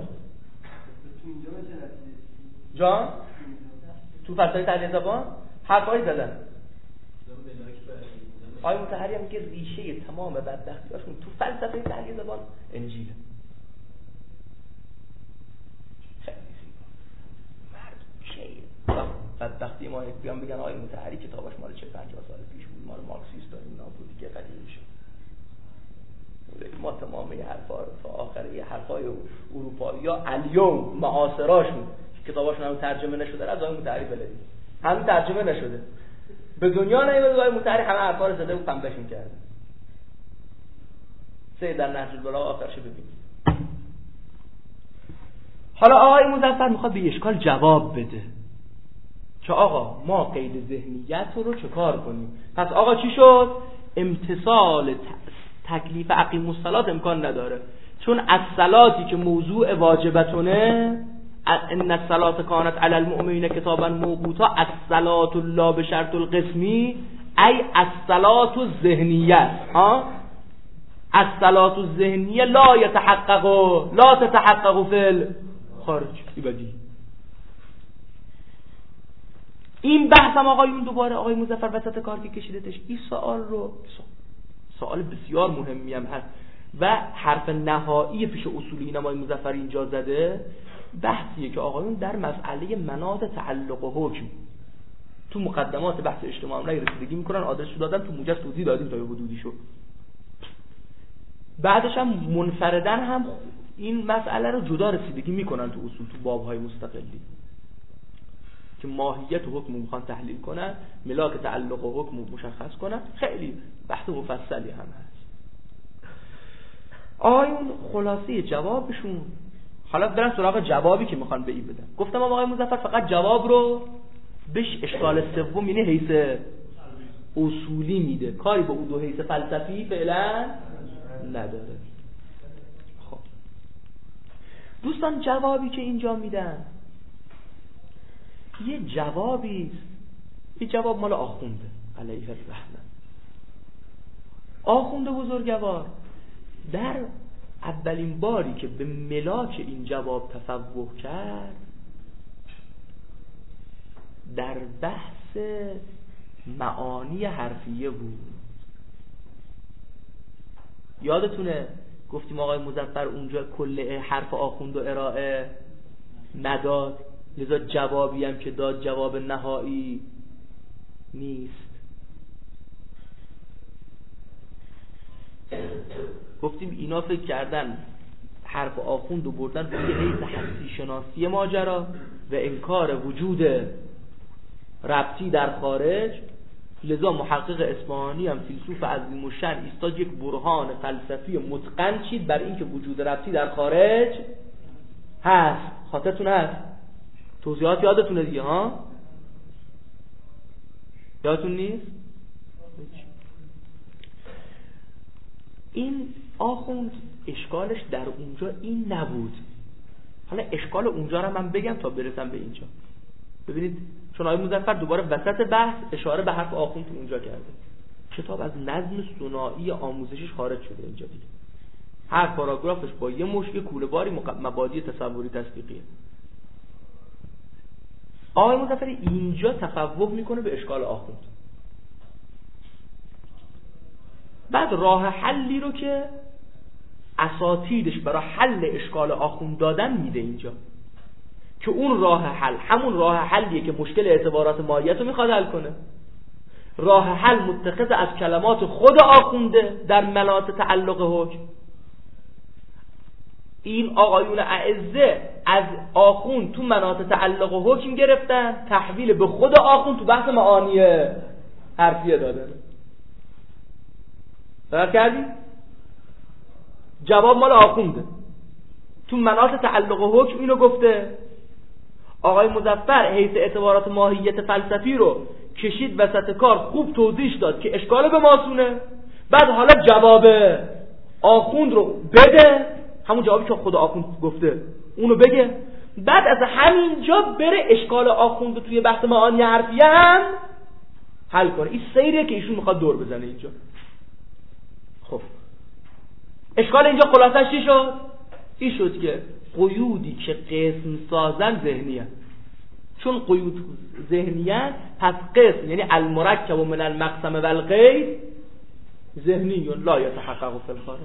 B: جان تو فلسفه تحلیل زبان حرفایی زدن. آقای مطهری هم میگه ریشه تمام بدبختیاشون تو فلسفه تحلیل زبان انجیله. بدبختی ما یک بیان بگن آقای مطهری کتابش مال چه پنجاه سال پیش بود، مال مارکسیست و اینا بود دیگه قدیم شد. ما تمام حرفا رو تا آخر یه حرفای اروپایی یا الیوم معاصراشون کتاباشون هم ترجمه نشده از آقای مطهری بلدید، هم ترجمه نشده، به دنیا نیومده. آقای مطهری همه حرفا رو زده و پنبش می‌کرده. سه در نهج البلاغه آخرش ببینید. حالا آقای مظفر میخواد به اشکال جواب بده که آقا ما قید ذهنیت رو چه کار کنیم؟ پس آقا چی شد؟ امتصال تکلیف اقیم الصلات امکان نداره، چون الصلاتی که موضوع واجبتونه، ان الصلاه کانت علی المؤمنین کتابا موقوتا، الصلاه لا بشرط القسمی ای الصلاه الذهنیه. ها الصلاه الذهنیه لا يتحقق لا تتحقق فی الخارج. ایبدی این بحث هم آقایون دوباره آقای مظفر وسط کار که کشیدتش این سوال رو، سوال بسیار مهمی هم هست و حرف نهایی پیش اصولی آقای مظفر اینجا زده، بحثیه که آقایون در مسئله مناط تعلق و حکم تو مقدمات بحث اجتماع عملی رسیدگی میکنن، آدرسشو دادن، تو موجز توضیح دادیم تا به حدودیشو. بعدش هم منفردن هم این مسئله رو جدا رسیدگی میکنن تو اصول، تو بابهای مستقلی که ماهیت و حکم رو میخوان تحلیل کنن، ملاک تعلق و حکم رو مشخص کنن. خیلی بحث مفصلی هم هست. آقایون خلاصه جوابشون، حالا برن سراغ جوابی که میخوان به این بدن. گفتم آقای مظفر فقط جواب رو بهش اشکال سوم یعنی حیث اصولی میده، کاری به اون دو حیث فلسفی فعلا نداره. خب دوستان جوابی که اینجا میدن یه جوابی است، یه جواب مال آخونده علیه الرحمه. آخونده بزرگوار در اولین باری که به ملاک این جواب تفوه کرد در بحث معانی حرفیه بود. یادتونه گفتیم آقای مظفر اونجا کل حرف آخوند و ارائه نداد، لذا جوابی هم که داد جواب نهایی نیست. گفتیم اینا فکر کردن حرف آخوند رو بردن روی حیث هستی شناسی ماجرا و انکار وجود ربطی در خارج، لذا محقق اصفهانی هم فیلسوف عظیم الشأن ایستاد یک برهان فلسفی متقن چید بر این که وجود ربطی در خارج هست. خاطرتون هست؟ توضیحات یادتونه دیگه ها؟ یادتون نیست؟ این آخوند اشکالش در اونجا این نبود. حالا اشکال اونجا رو من بگم تا برسم به اینجا. ببینید چون آقای مظفر دوباره وسط بحث اشاره به حرف آخوند تو اونجا کرده. کتاب از نظم ثنایی آموزشیش خارج شده اینجا دیگه. هر پاراگرافش با یه مشت کوله باری مبادی تصوری تصدیقیه. آقای مظفر اینجا تفوق میکنه به اشکال آخوند. بعد راه حلی رو که اساتیدش برای حل اشکال آخوند دادن میده اینجا، که اون راه حل همون راه حلیه که مشکل اعتبارات ماهیت رو میخواد حل کنه. راه حل متخذ از کلمات خود آخونده در مناط تعلق حکم. این آقایون اعزه از آخوند تو مناط تعلق حکم گرفتن، تحویل به خود آخوند تو بحث معانی حرفیه دادن. درست کردی؟ جواب مال آخونده تو مناط تعلق حکم اینو گفته، آقای مظفر حیث اعتبارات ماهیت فلسفی رو کشید وسط کار، خوب توضیح داد که اشکال به ماسونه. بعد حالا جواب آخوند رو بده، همون جوابی که خود آخوند گفته اونو بگه، بعد از همینجا بره اشکال آخوند رو توی بحث معانی حرفیه هم حل کنه. این سیریه که ایشون میخواد دور بزنه اینجا. خب اشکال اینجا خلاصش چی شد؟ این شد که قیودی که قسم سازن ذهنیه، چون قیود ذهنیه پس قسم یعنی المرکب من المقسم و القید ذهنی لا یتحقق فی الخارج.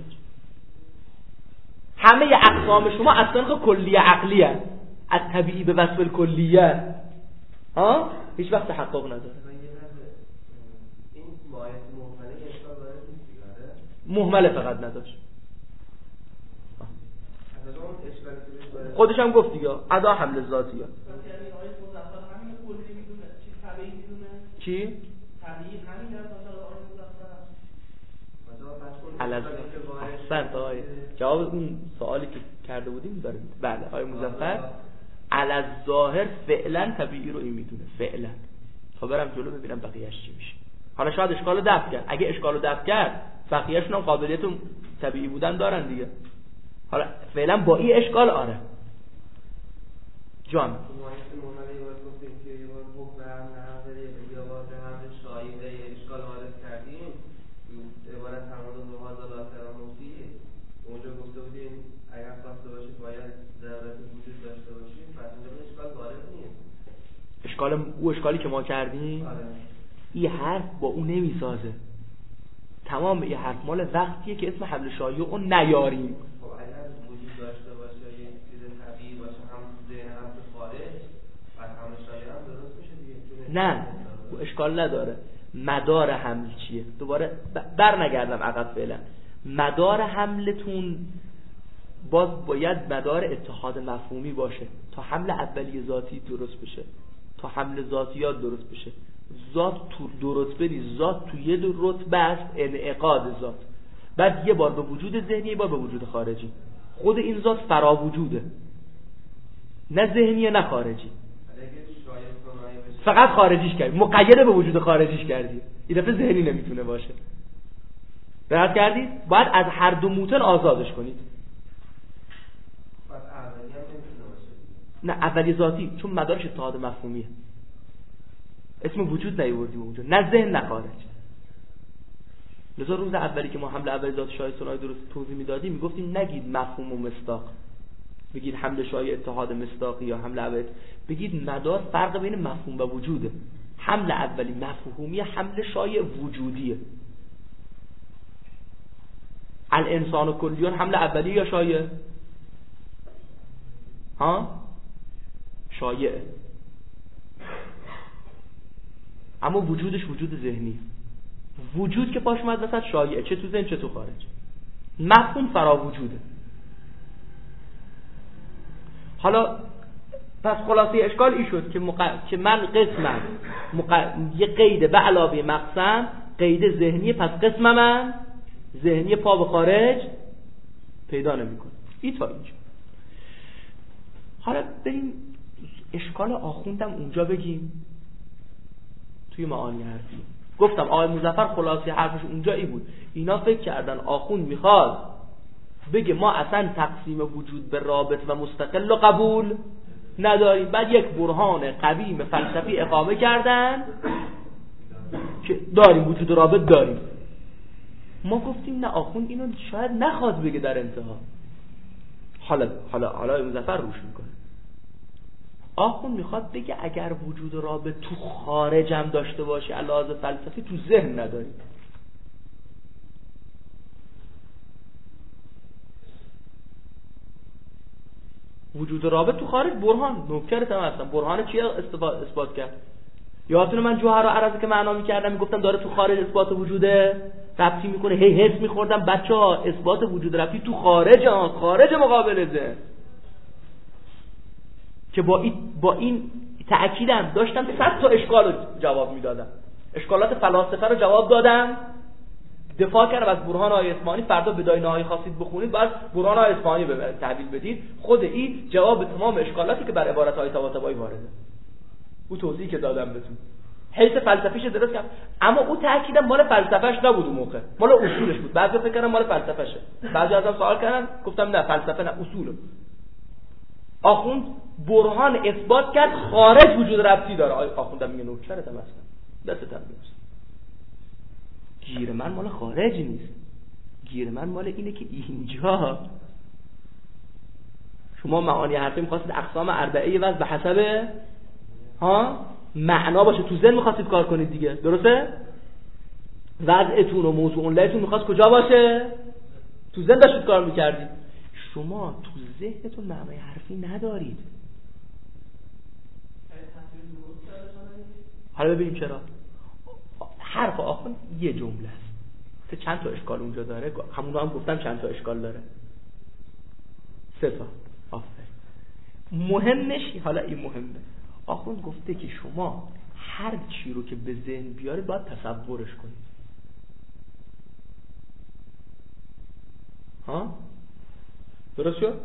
B: همه اقسام شما از طریق کلیه عقلیه، از طبیعی به وصف کلیه ها هیچ وقت تحقق نداره.
C: این مایه مهمله اشکال داره نیست دیگه؟
B: مهمله فقط نداشت.
E: خودش هم گفت دیگه ادا حمل ذاتی ها. چی؟
B: علاز احسنت آقای جواب اون سوالی که کرده بودیم داریم. بله آقای مظفر علاز ظاهر فعلا طبیعی رو این میدونه فعلا. تا برم جلو ببینم بقیه‌اش چی میشه. حالا شاید اشکال رو دفع کرد، اگه اشکال رو دفع کرد بقیه‌شون هم قابلیت طبیعی بودن دارن دیگه. حالا فعلا با این اشکال آره جان اشکال او اشکالی که ما کردیم آره. این حرف با اون نمیسازه. تمام این حرف مال وقتیه که اسم حمل شایع اون نیاریم.
C: خب اگر وجود داشته باشه یه چیز طبیعی باشه هم تو ذهن هم تو خارج بعد حمل شایع هم درست میشه دیگه.
B: نه او اشکال نداره. مدار حمل چیه؟ دوباره بر نگردم عقب فعلا. مدار حملتون باز باید مدار اتحاد مفهومی باشه تا حمل اولیه ذاتی درست بشه، تا حمل ذاتیات درست بشه. ذات تو دو رتبه نیست، ذات تو یه دو رتبه است، انعقاد ذات. بعد یه بار به وجود ذهنی، یه بار به وجود خارجی. خود این ذات فرا وجوده، نه ذهنیه نه خارجی. فقط خارجیش کردی، مقید به وجود خارجیش کردی، این دفعه ذهنی نمیتونه باشه. درست کردید؟ باید از هر دو موتن آزادش کنید. نه اولی ذاتی چون مدارش اتحاد مفهومیه، اسم وجود نیوردیم اونجا، نه ذهن نه خارج. لذا روز اولی که ما حمل اولی ذات شایع سنای درست توضیح میدادیم میگفتیم نگید مفهوم و مصداق، بگید حمل شایع اتحاد مصداقی یا حمل اولی، بگید مدار فرق بین مفهوم و وجوده. حمل اولی مفهومی، حمل شایع وجودیه. الانسان و کلیون حمل اولی یا شایع؟ ها؟ شایعه، اما وجودش وجود ذهنی. وجود که پاش اومد وسط شایعه، چه تو ذهن چه تو خارج. مفهوم فرا وجوده. حالا پس خلاصه اشکال این شد که, مق... که من قسمم مق... یه قید به علاوه مقسم قید ذهنی، پس قسم من ذهنی پا به خارج پیدا نمی‌کنه. این تا اینجا. حالا بریم اشکال آخوندم اونجا بگیم توی معانی حرفی. گفتم آقای مظفر خلاصه حرفش اونجا ای بود، اینا فکر کردن آخوند میخواد بگه ما اصلا تقسیم وجود به رابط و مستقل و قبول نداریم. بعد یک برهان قویم فلسفی اقامه کردن که داریم وجود رابط داریم. ما گفتیم نه، آخوند اینو شاید نخواد بگه در انتها. حالا حالا حالا مظفر روش میکنه. آخوند میخواد بگه اگر وجود رابط تو خارج هم داشته باشه علاوه فلسفی تو ذهن نداریم. وجود رابط تو خارج برهان نوکرت هم هستم. برهان چیه اثبات کرد؟ یادتونه من جوهر و عرضه که معنا میکردم میگفتم داره تو خارج اثبات وجوده ربطی میکنه، هی حس میخوردم بچه‌ها اثبات وجود ربطی تو خارج ها، خارج مقابل ذهن. که با این با این تأکیدم داشتم صد تا اشکال رو جواب میدادم، اشکالات فلاسفه رو جواب دادم دفاع کردم از برهان آقای اصفهانی، فردا به داینه‌های خواستید بخونید باید برهان آقای اصفهانی به تحویل بدید. خود این جواب تمام اشکالاتی که بر عبارت‌های طباطبایی وارده. او توضیحی که دادم بهتون حیث فلسفیش درست کرد، اما او تأکیدم مال فلسفه‌اش نبود اون موقع، مال اصولش بود. بعضی فکر کردن مال فلسفه‌شه، بعضی ازم سوال کردن گفتم نه فلسفه نه، اصوله. آخوند برهان اثبات کرد خارج وجود ربطی داره. آخوندم میگه نوکرت هم هستم دستت هم نیست. گیر من مال خارج نیست، گیر من مال اینه که اینجا شما معانی حرفی می‌خواستید اقسام اربعه وضع به حسب ها معنا باشه، تو ذهن می‌خواستید کار کنید دیگه، درسته؟ وضعتون و موضوع لهتون می‌خواست کجا باشه؟ تو ذهن داشتید کار می‌کردید. شما تو ذهنتون معنای حرفی ندارید. حالا ببینیم چرا. حرف آخر یه جمله است، چند تا اشکال اونجا داره، همون رو هم گفتم چند تا اشکال داره، سه تا. آفرین. مهمش حالا این مهمه، آخوند گفته که شما هر چی رو که به ذهن بیارید باید تصورش کنید. ها؟ درست شد؟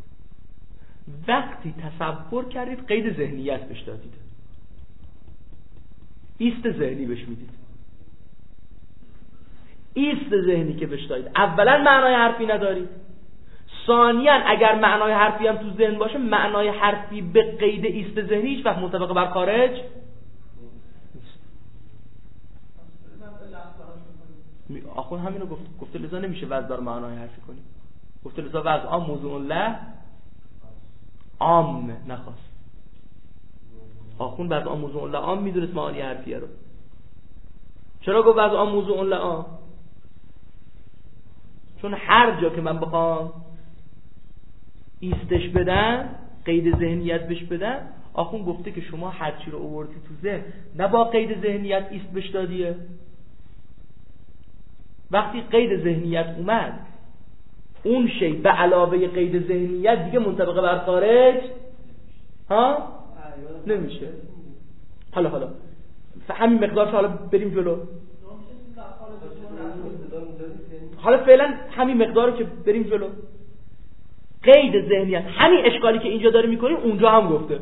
B: وقتی تصور کردید قید ذهنیت بهش دادید، ایست ذهنی بهش میدید. ایست ذهنی که بهش دادید اولا معنای حرفی ندارید، ثانیاً اگر معنای حرفی هم تو ذهن باشه معنای حرفی به قید ایست ذهنی هیچ وقت منطبق بر خارج نیست. آخون همینو گفت، گفته لذا نمیشه وضع دار معنای حرفی کنیم، گفته لذا وضع عام موضوع له عام نخواست. آخون وضع عام موضوع له عام میدونست معانی حرفیه رو. چرا گفت وضع عام موضوع له عام؟ چون هر جا که من بخوام ایستش بدم، قید ذهنیت بهش بدم، آخون گفته که شما هر چی رو آوردی تو ذهن نه با قید ذهنیت ایست بهش دادیه. وقتی قید ذهنیت اومد اون شی به علاوه قید ذهنیت دیگه منطبق بر خارج ها نمیشه. حالا حالا همین مقدارش حالا بریم جلو. حالا فعلا همین مقدارو که بریم جلو. قید ذهنیت همین اشکالی که اینجا داره میکنیم اونجا هم گفته.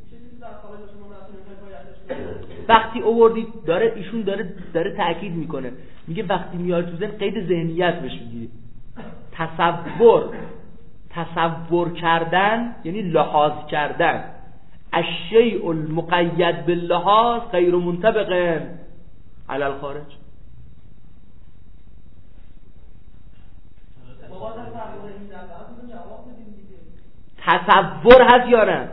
B: وقتی آوردید داره ایشون داره داره تاکید میکنه، میگه وقتی میاری تو ذهن قید ذهنیت بهش میگیری. تصور تصور کردن یعنی لحاظ کردن. الشیء المقید باللحاظ غیر منطبق علی الخارج. تصور هست یا نه؟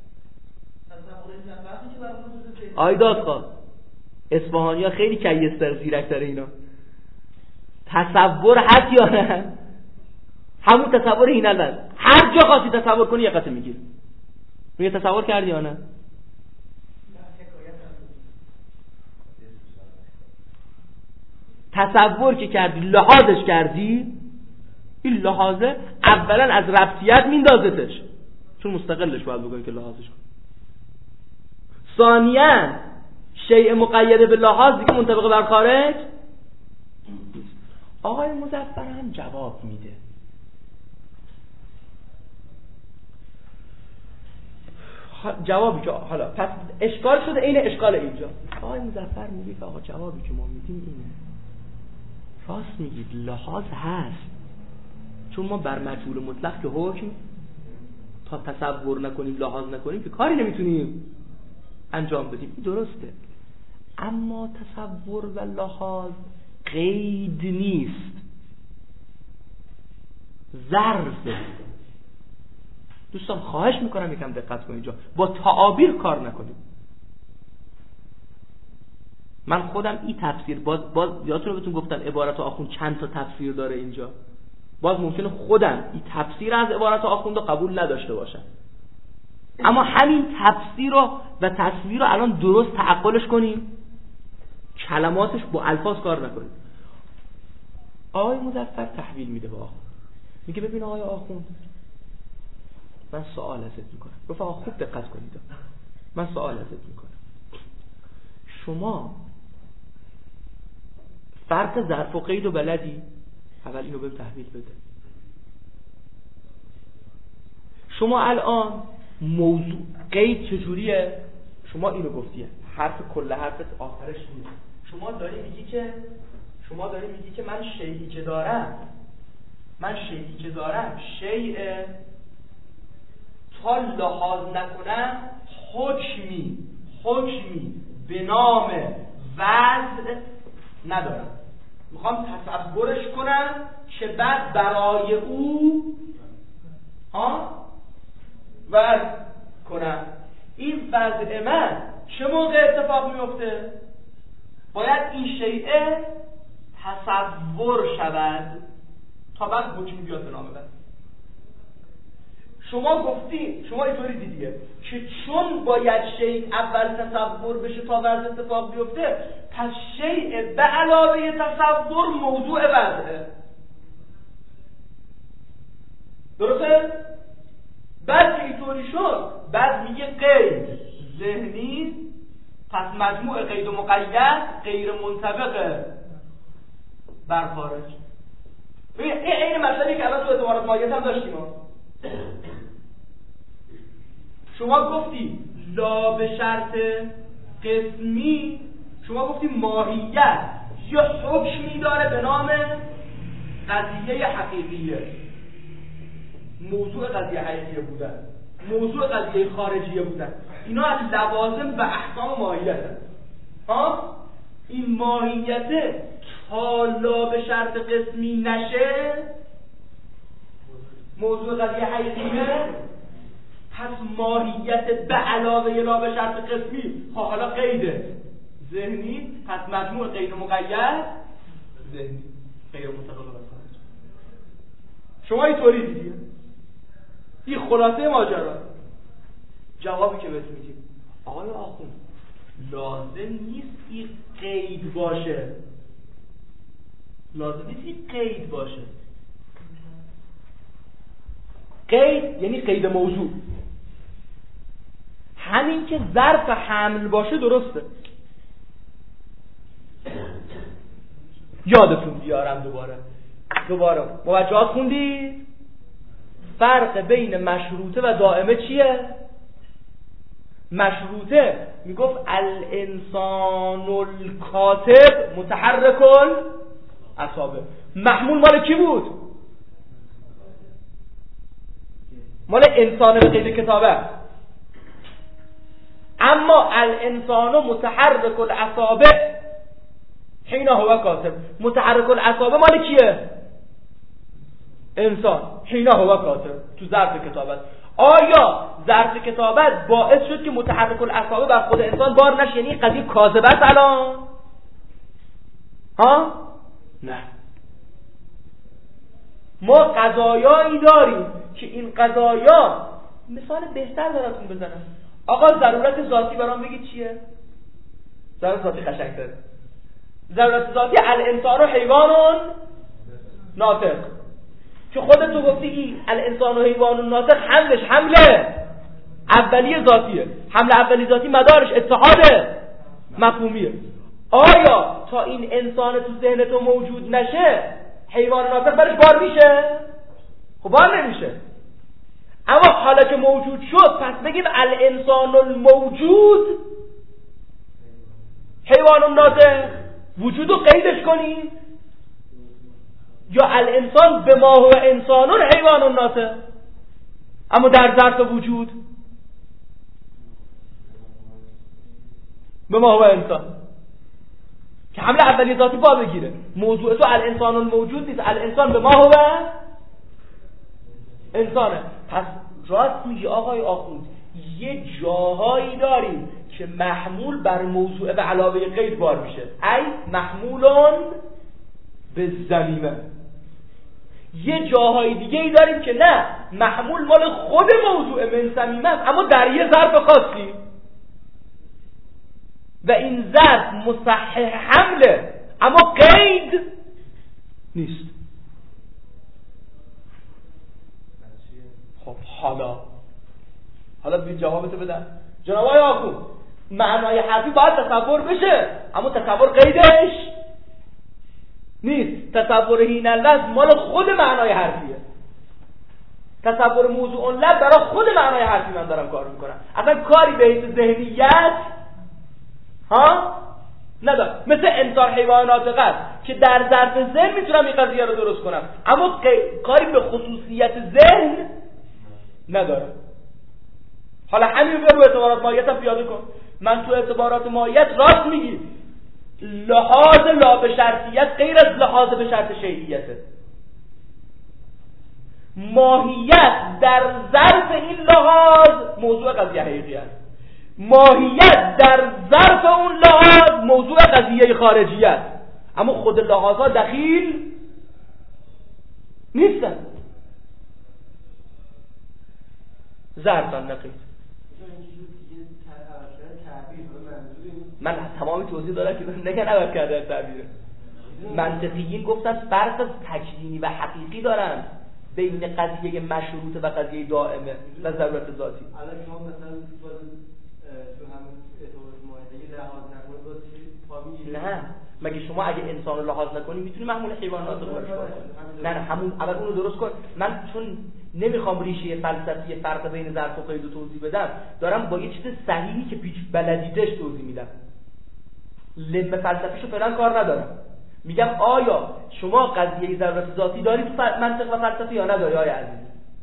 B: آیداد خواه اصفهانی ها خیلی کیستر زیرکتر اینا. تصور هست یا نه؟ همون تصور این الان هر جا خواستی تصور کنی یه قطعه میگیر. میگه تصور کردی یا نه؟ تصور که کردی لحاظش کردی، این لحاظه اولا از ربطیت میندازتش چون مستقلش باید بگویم که لحاظش کن. ثانیاً شیء مقید به لحاظ دیگه منطبق بر خارج. آقای مظفر هم جواب میده. جوابی که حالا پس اشکال شده این اشکال اینجا. آقای مظفر میگه که آقا جوابی که ما میدیم اینه، راست میگید لحاظ هست، چون ما بر مجهول مطلق که حکم تا تصور نکنیم لحاظ نکنیم که کاری نمیتونیم انجام بدیم. این درسته، اما تصور و لحاظ قید نیست، ظرفه. دوستان خواهش میکنم یکم دقت کنید اینجا، با تعابیر کار نکنیم. من خودم این تفسیر باز باز یادتونه بهتون گفتم عبارت آخوند چند تا تفسیر داره اینجا، باز ممکنه خودم این تفسیر از عبارت آخوند رو قبول نداشته باشم، اما همین تفسیر رو و تصویر رو الان درست تعقلش کنیم، کلماتش با الفاظ کار نکنیم. آقای مظفر تحویل میده با آخوند، میگه ببین آقای آخوند من سوال ازت میکنم. رفقا خوب دقت کنید، من سوال ازت میکنم. شما فرق ظرف و قید و بلدی؟ اول اینو بهم تحویل بده. شما الان موضوع قید چجوریه؟ شما اینو گفتیه حرف کل حرفت آخرش اینه. شما داری میگی که شما داری میگی که من شیئی که دارم من شیئی که دارم شیء تا لحاظ نکنم حکمی حکمی به نام وضع ندارم. میخوام تصورش کنم که بعد برای او ها وضع کنم. این وضع من چه موقع اتفاق میفته؟ باید این شیء تصور شود تا بعد حکمی بیاد به نام وضع. شما گفتی شما اینطوری دیدیه که چون باید شیء اول تصور بشه تا وضع اتفاق بیفته، پس شیء به علاوه تصور موضوع وضعه. درسته؟ بعد که اینطوری شد بعد میگه قید ذهنی، پس مجموع قید و مقید غیر منطبق بر خارج. ببین این عین مسئله که الان تو اعتبارات مایت هم داشتیم. شما گفتی لا به شرط قسمی، شما گفتی ماهیت یا حکمی داره به نام قضیه حقیقیه، موضوع قضیه حقیقیه بودن، موضوع قضیه خارجیه بودن. اینا از لوازم و احکام ماهیت هست. ها؟ این ماهیت تا لا به شرط قسمی نشه موضوع قضیه حقیقیه، پس ماهیت به علاوه لا به شرط قسمی حالا قیده ذهنی، پس مجموع قید و مقید ذهنی غیر منطبق بر خارج. شما اینطوری دیدید. این خلاصه ماجرا. جوابی که بهت میدیم آقای آخوند لازم نیست این قید باشه، لازم نیست این قید باشه. قید یعنی قید موضوع. همین که ظرف حمل باشه درسته. یادتون بیارم دوباره دوباره موجهات خوندید؟ فرق بین مشروطه و دائمه چیه؟ مشروطه میگفت الانسان الکاتب متحرک الاصابع. محمول مال کی بود؟ مال انسان به قید کتابه. اما الانسان متحرک الاصابع حین هو کاتب. متحرک الاصابع مال کیه؟ انسان حین هو کاتب تو ظرف کتابت. آیا ظرف کتابت باعث شد که متحرک الاصابع بر خود انسان بار نشه؟ یعنی قضیه کاذبه است الان؟ ها؟ نه. ما قضایایی داریم که این قضایا مثال بهتر براتون بزنم. آقا ضرورت ذاتی برام بگید چیه؟ ضرورت ذاتی قشنگ‌تره. ضرورت ذاتی الانسان و حیوان ناطق، که خودت تو گفتی این الانسان و حیوان ناطق حملش حمله اولیه ذاتیه. حمل اولیه ذاتی مدارش اتحاد مفهومیه. آیا تا این انسان تو ذهن تو موجود نشه حیوان ناطق برش بار میشه؟ خب بار نمیشه. اما حالا که موجود شد پس بگیم الانسان الموجود حیوان ناطق، وجودو قیدش کنیم، یا الانسان به ما هو انسانون حیوان ناطق اما در ظرف وجود به ما هو انسان، که حمله اولی ذاتی با بگیره. موضوع تو الانسان الموجود نیست، الانسان به ما هو انسانه. پس راست میگی آقای آخوند، یه جاهایی داریم که محمول بر موضوع به علاوه قید بار میشه، ای محمولون به ضمیمه. یه جاهای دیگه ای داریم که نه، محمول مال خود موضوع من ضمیمه اما در یه ظرف خاصی و این ظرف مصحح حمله اما قید نیست. خب حالا حالا بی جوابتو بدن جناب آقای آخوند. معنای حرفی باید تصور بشه اما تصور قیدش نیست. تصور حین اللفظ مال خود معنای حرفیه. تصور موضوع لب برای خود معنای حرفی من دارم کار میکنم، اصلا کاری به حیث ذهنیت ها ندارم. مثل انسان حیوانات قد که در ظرف ذهن میتونم این قضیه رو درست کنم، اما کاری به خصوصیت ذهن ندارم. حالا همین رو به اعتبارات ماهیت هم پیاده کن. من تو اعتبارات ماهیت راست میگی، لحاظ لا به شرطیت غیر از لحاظ به شرط شیعیته. ماهیت در ظرف این لحاظ موضوع قضیه حقیقی است، ماهیت در ظرف اون لحاظ موضوع قضیه خارجی است، اما خود لحاظها دخیل نیستن. ظرفن نقید. من تمامی توضیح دارم که نگه نباید کرده تعبیره. منطقیین گفتن فرق تکوینی و حقیقی دارن بین قضیه مشروطه و قضیه دائمه و ضرورت ذاتی.
C: الان شما مثلا باز تو همون اعتبارات ماهیتی لحاظ نکنید باز پا میگیرید.
B: نه مگه شما اگه انسان رو لحاظ نکنی میتونی محمول حیوانات رو باشه؟ نه نه همون اول اون رو درست کن. من چون نمیخوام ریشه فلسفی فرق بین ظرف و قید رو توضیح بدم، دارم با یه چیز صحیحی که پیچ بلدیدش توضیح میدم. لب فلسفیشو فعلا کار ندارم. میگم آیا شما قضیه ضرورت ذاتی داری تو منطق و فلسفه یا نداری آیا عزیز؟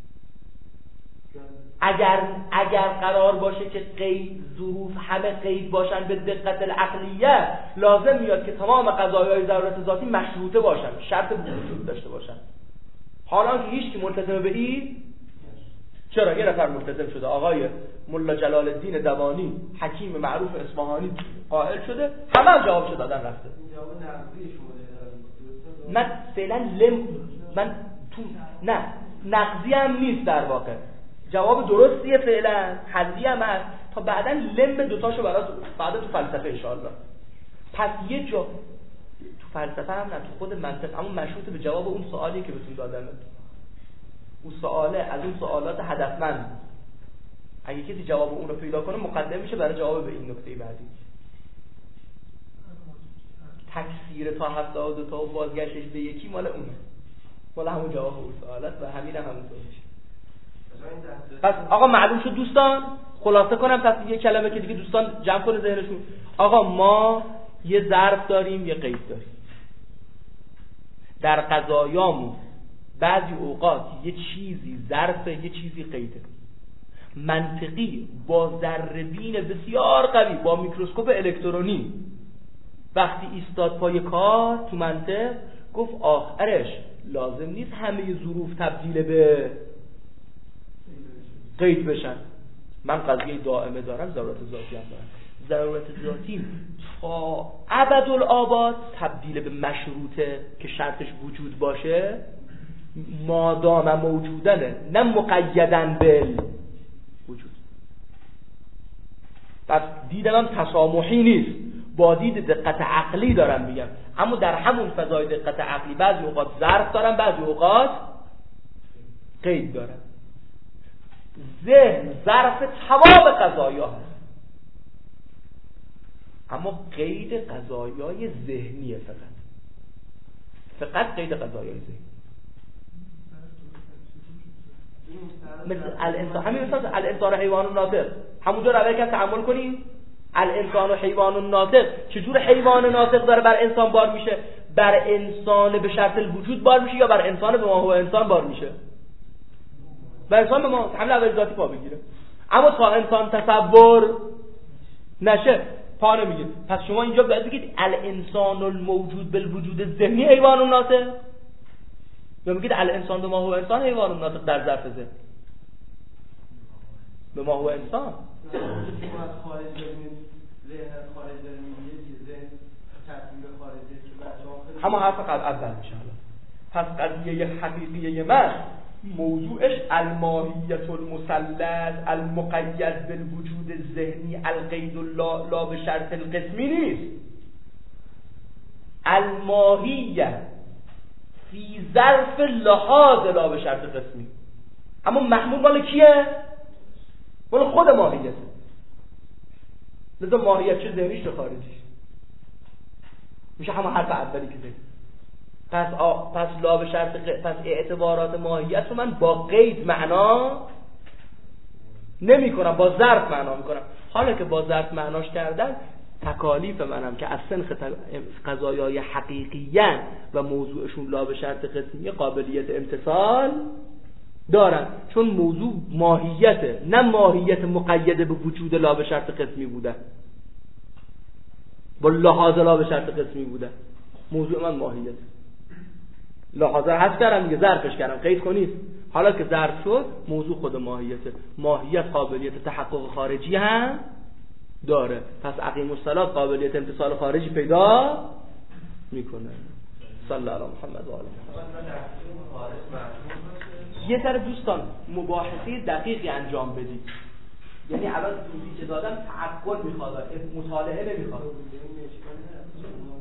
B: اگر اگر قرار باشه که قید ظروف همه قید باشن به دقت العقلیه، لازم میاد که تمام قضایای ضرورت ذاتی مشروطه باشن، شرط وجود داشته باشن. حالا که هیچ کی ملتزم به این، چرا یه نفر ملتزم شده، آقای ملا جلال الدین دوانی حکیم معروف اصفهانی قائل شده، همه جوابشو دادن رفته.
C: جواب نقضی شما دادن.
B: من فعلا لم من تو نه نقضی هم نیست در واقع، جواب درستیه فعلا، حلی هم هست، تا بعدا لم دوتاشو برات بعدا تو فلسفه ان شاءالله. پس یه جا تو فلسفه هم نه تو خود منطق، اما مشروط به جواب اون سوالی که بهتون دادم. اون سواله از اون سوالات هدفمند، اگه کسی جواب اون رو پیدا کنه مقدم میشه برای جواب به این نکته بعدی. تکثیر تا هفتاد و دو تا و بازگشتش به یکی مال اونه، مال همون جواب اون سوالات و همین هم همون میشه. پس آقا معلوم شد دوستان، خلاصه کنم پس یه کلمه که دیگه دوستان جمع کنه ذهنشون. آقا ما یه ظرف داریم یه قید داریم. در قضایامون بعضی اوقات یه چیزی ظرفه یه چیزی قیده. منطقی با ذره‌بین بسیار قوی با میکروسکوپ الکترونی وقتی ایستاد پای کار تو منطق گفت آخرش لازم نیست همه ظروف تبدیل به قید بشن. من قضیه دائمه دارم، ضرورت ذاتی هم دارم. ضرورت ذاتی تا ابدالآباد تبدیل به مشروطه که شرطش وجود باشه، مادام موجودنه، نه مقیدن بل وجود. پس دیدم تسامحی نیست، با دید دقت عقلی دارم میگم، اما در همون فضای دقت عقلی بعضی اوقات ظرف دارم بعضی اوقات قید دارم. ذهن ظرف تمام قضایا هست، اما قید قضایای ذهنیه، فقط فقط قید قضایای ذهنی. مثل الانسان، همین مثل الانسان حیوان ناطق، همونجا روی که تعامل کنیم. الانسان و حیوان ناطق، چجور حیوان ناطق داره بر انسان بار میشه؟ بر انسان به شرط الوجود بار میشه یا بر انسان به ما هو انسان بار میشه؟ بر انسان به ما همین اول ذاتی پا بگیره، اما تا انسان تصور نشه پا نمیگیره. پس شما اینجا باید بگید الانسان الموجود بالوجود ذهنی حیوان ناطق، یا میگید الانسان به ما هو انسان حیوان ناطق در ظرف ذهن به ما هو انسان.
C: خارج داریم ذهن خارج داریم یه ذهن تصویر خارجی که بچه‌ها
B: همه حرف قبل اول میشه. پس قضیه حقیقیه من موضوعش الماهیت المسلط المقید بالوجود ذهنی القید لا, لا به شرط القسمی نیست. الماهیت فی ظرف لحاظ لا به شرط قسمی، اما محمول مال کیه؟ مال خود ماهیت. لذا ماهیت چه ذهنیش چه خارجیش میشه همه حرف اولی که زدیم. پس آ... پس لا به شرط ق... پس اعتبارات ماهیت رو من با قید معنا نمی کنم، با ظرف معنا می کنم. حالا که با ظرف معناش کردن، تکالیف منم که از سنخ قضایای حقیقیان و موضوعشون لا به شرط قسمی قابلیت امتصال دارن، چون موضوع ماهیته، نه ماهیت مقیده به وجود لا به شرط قسمی بوده، با لحاظ لا به شرط قسمی بوده. موضوع من ماهیت، لحاظه حذف کردم دیگه، ظرفش کردم، قید کنید. حالا که ظرف شد، موضوع خود ماهیته. ماهیت قابلیت تحقق خارجی هم داره، پس اقیم الصلاة قابلیت امتصال خارجی پیدا میکنه. صلی الله علی محمد و آله. یه سر دوستان مباحثه دقیقی انجام بدید، یعنی الان توضیح که دادم تعقل میخواد، مطالعه نمیخواد.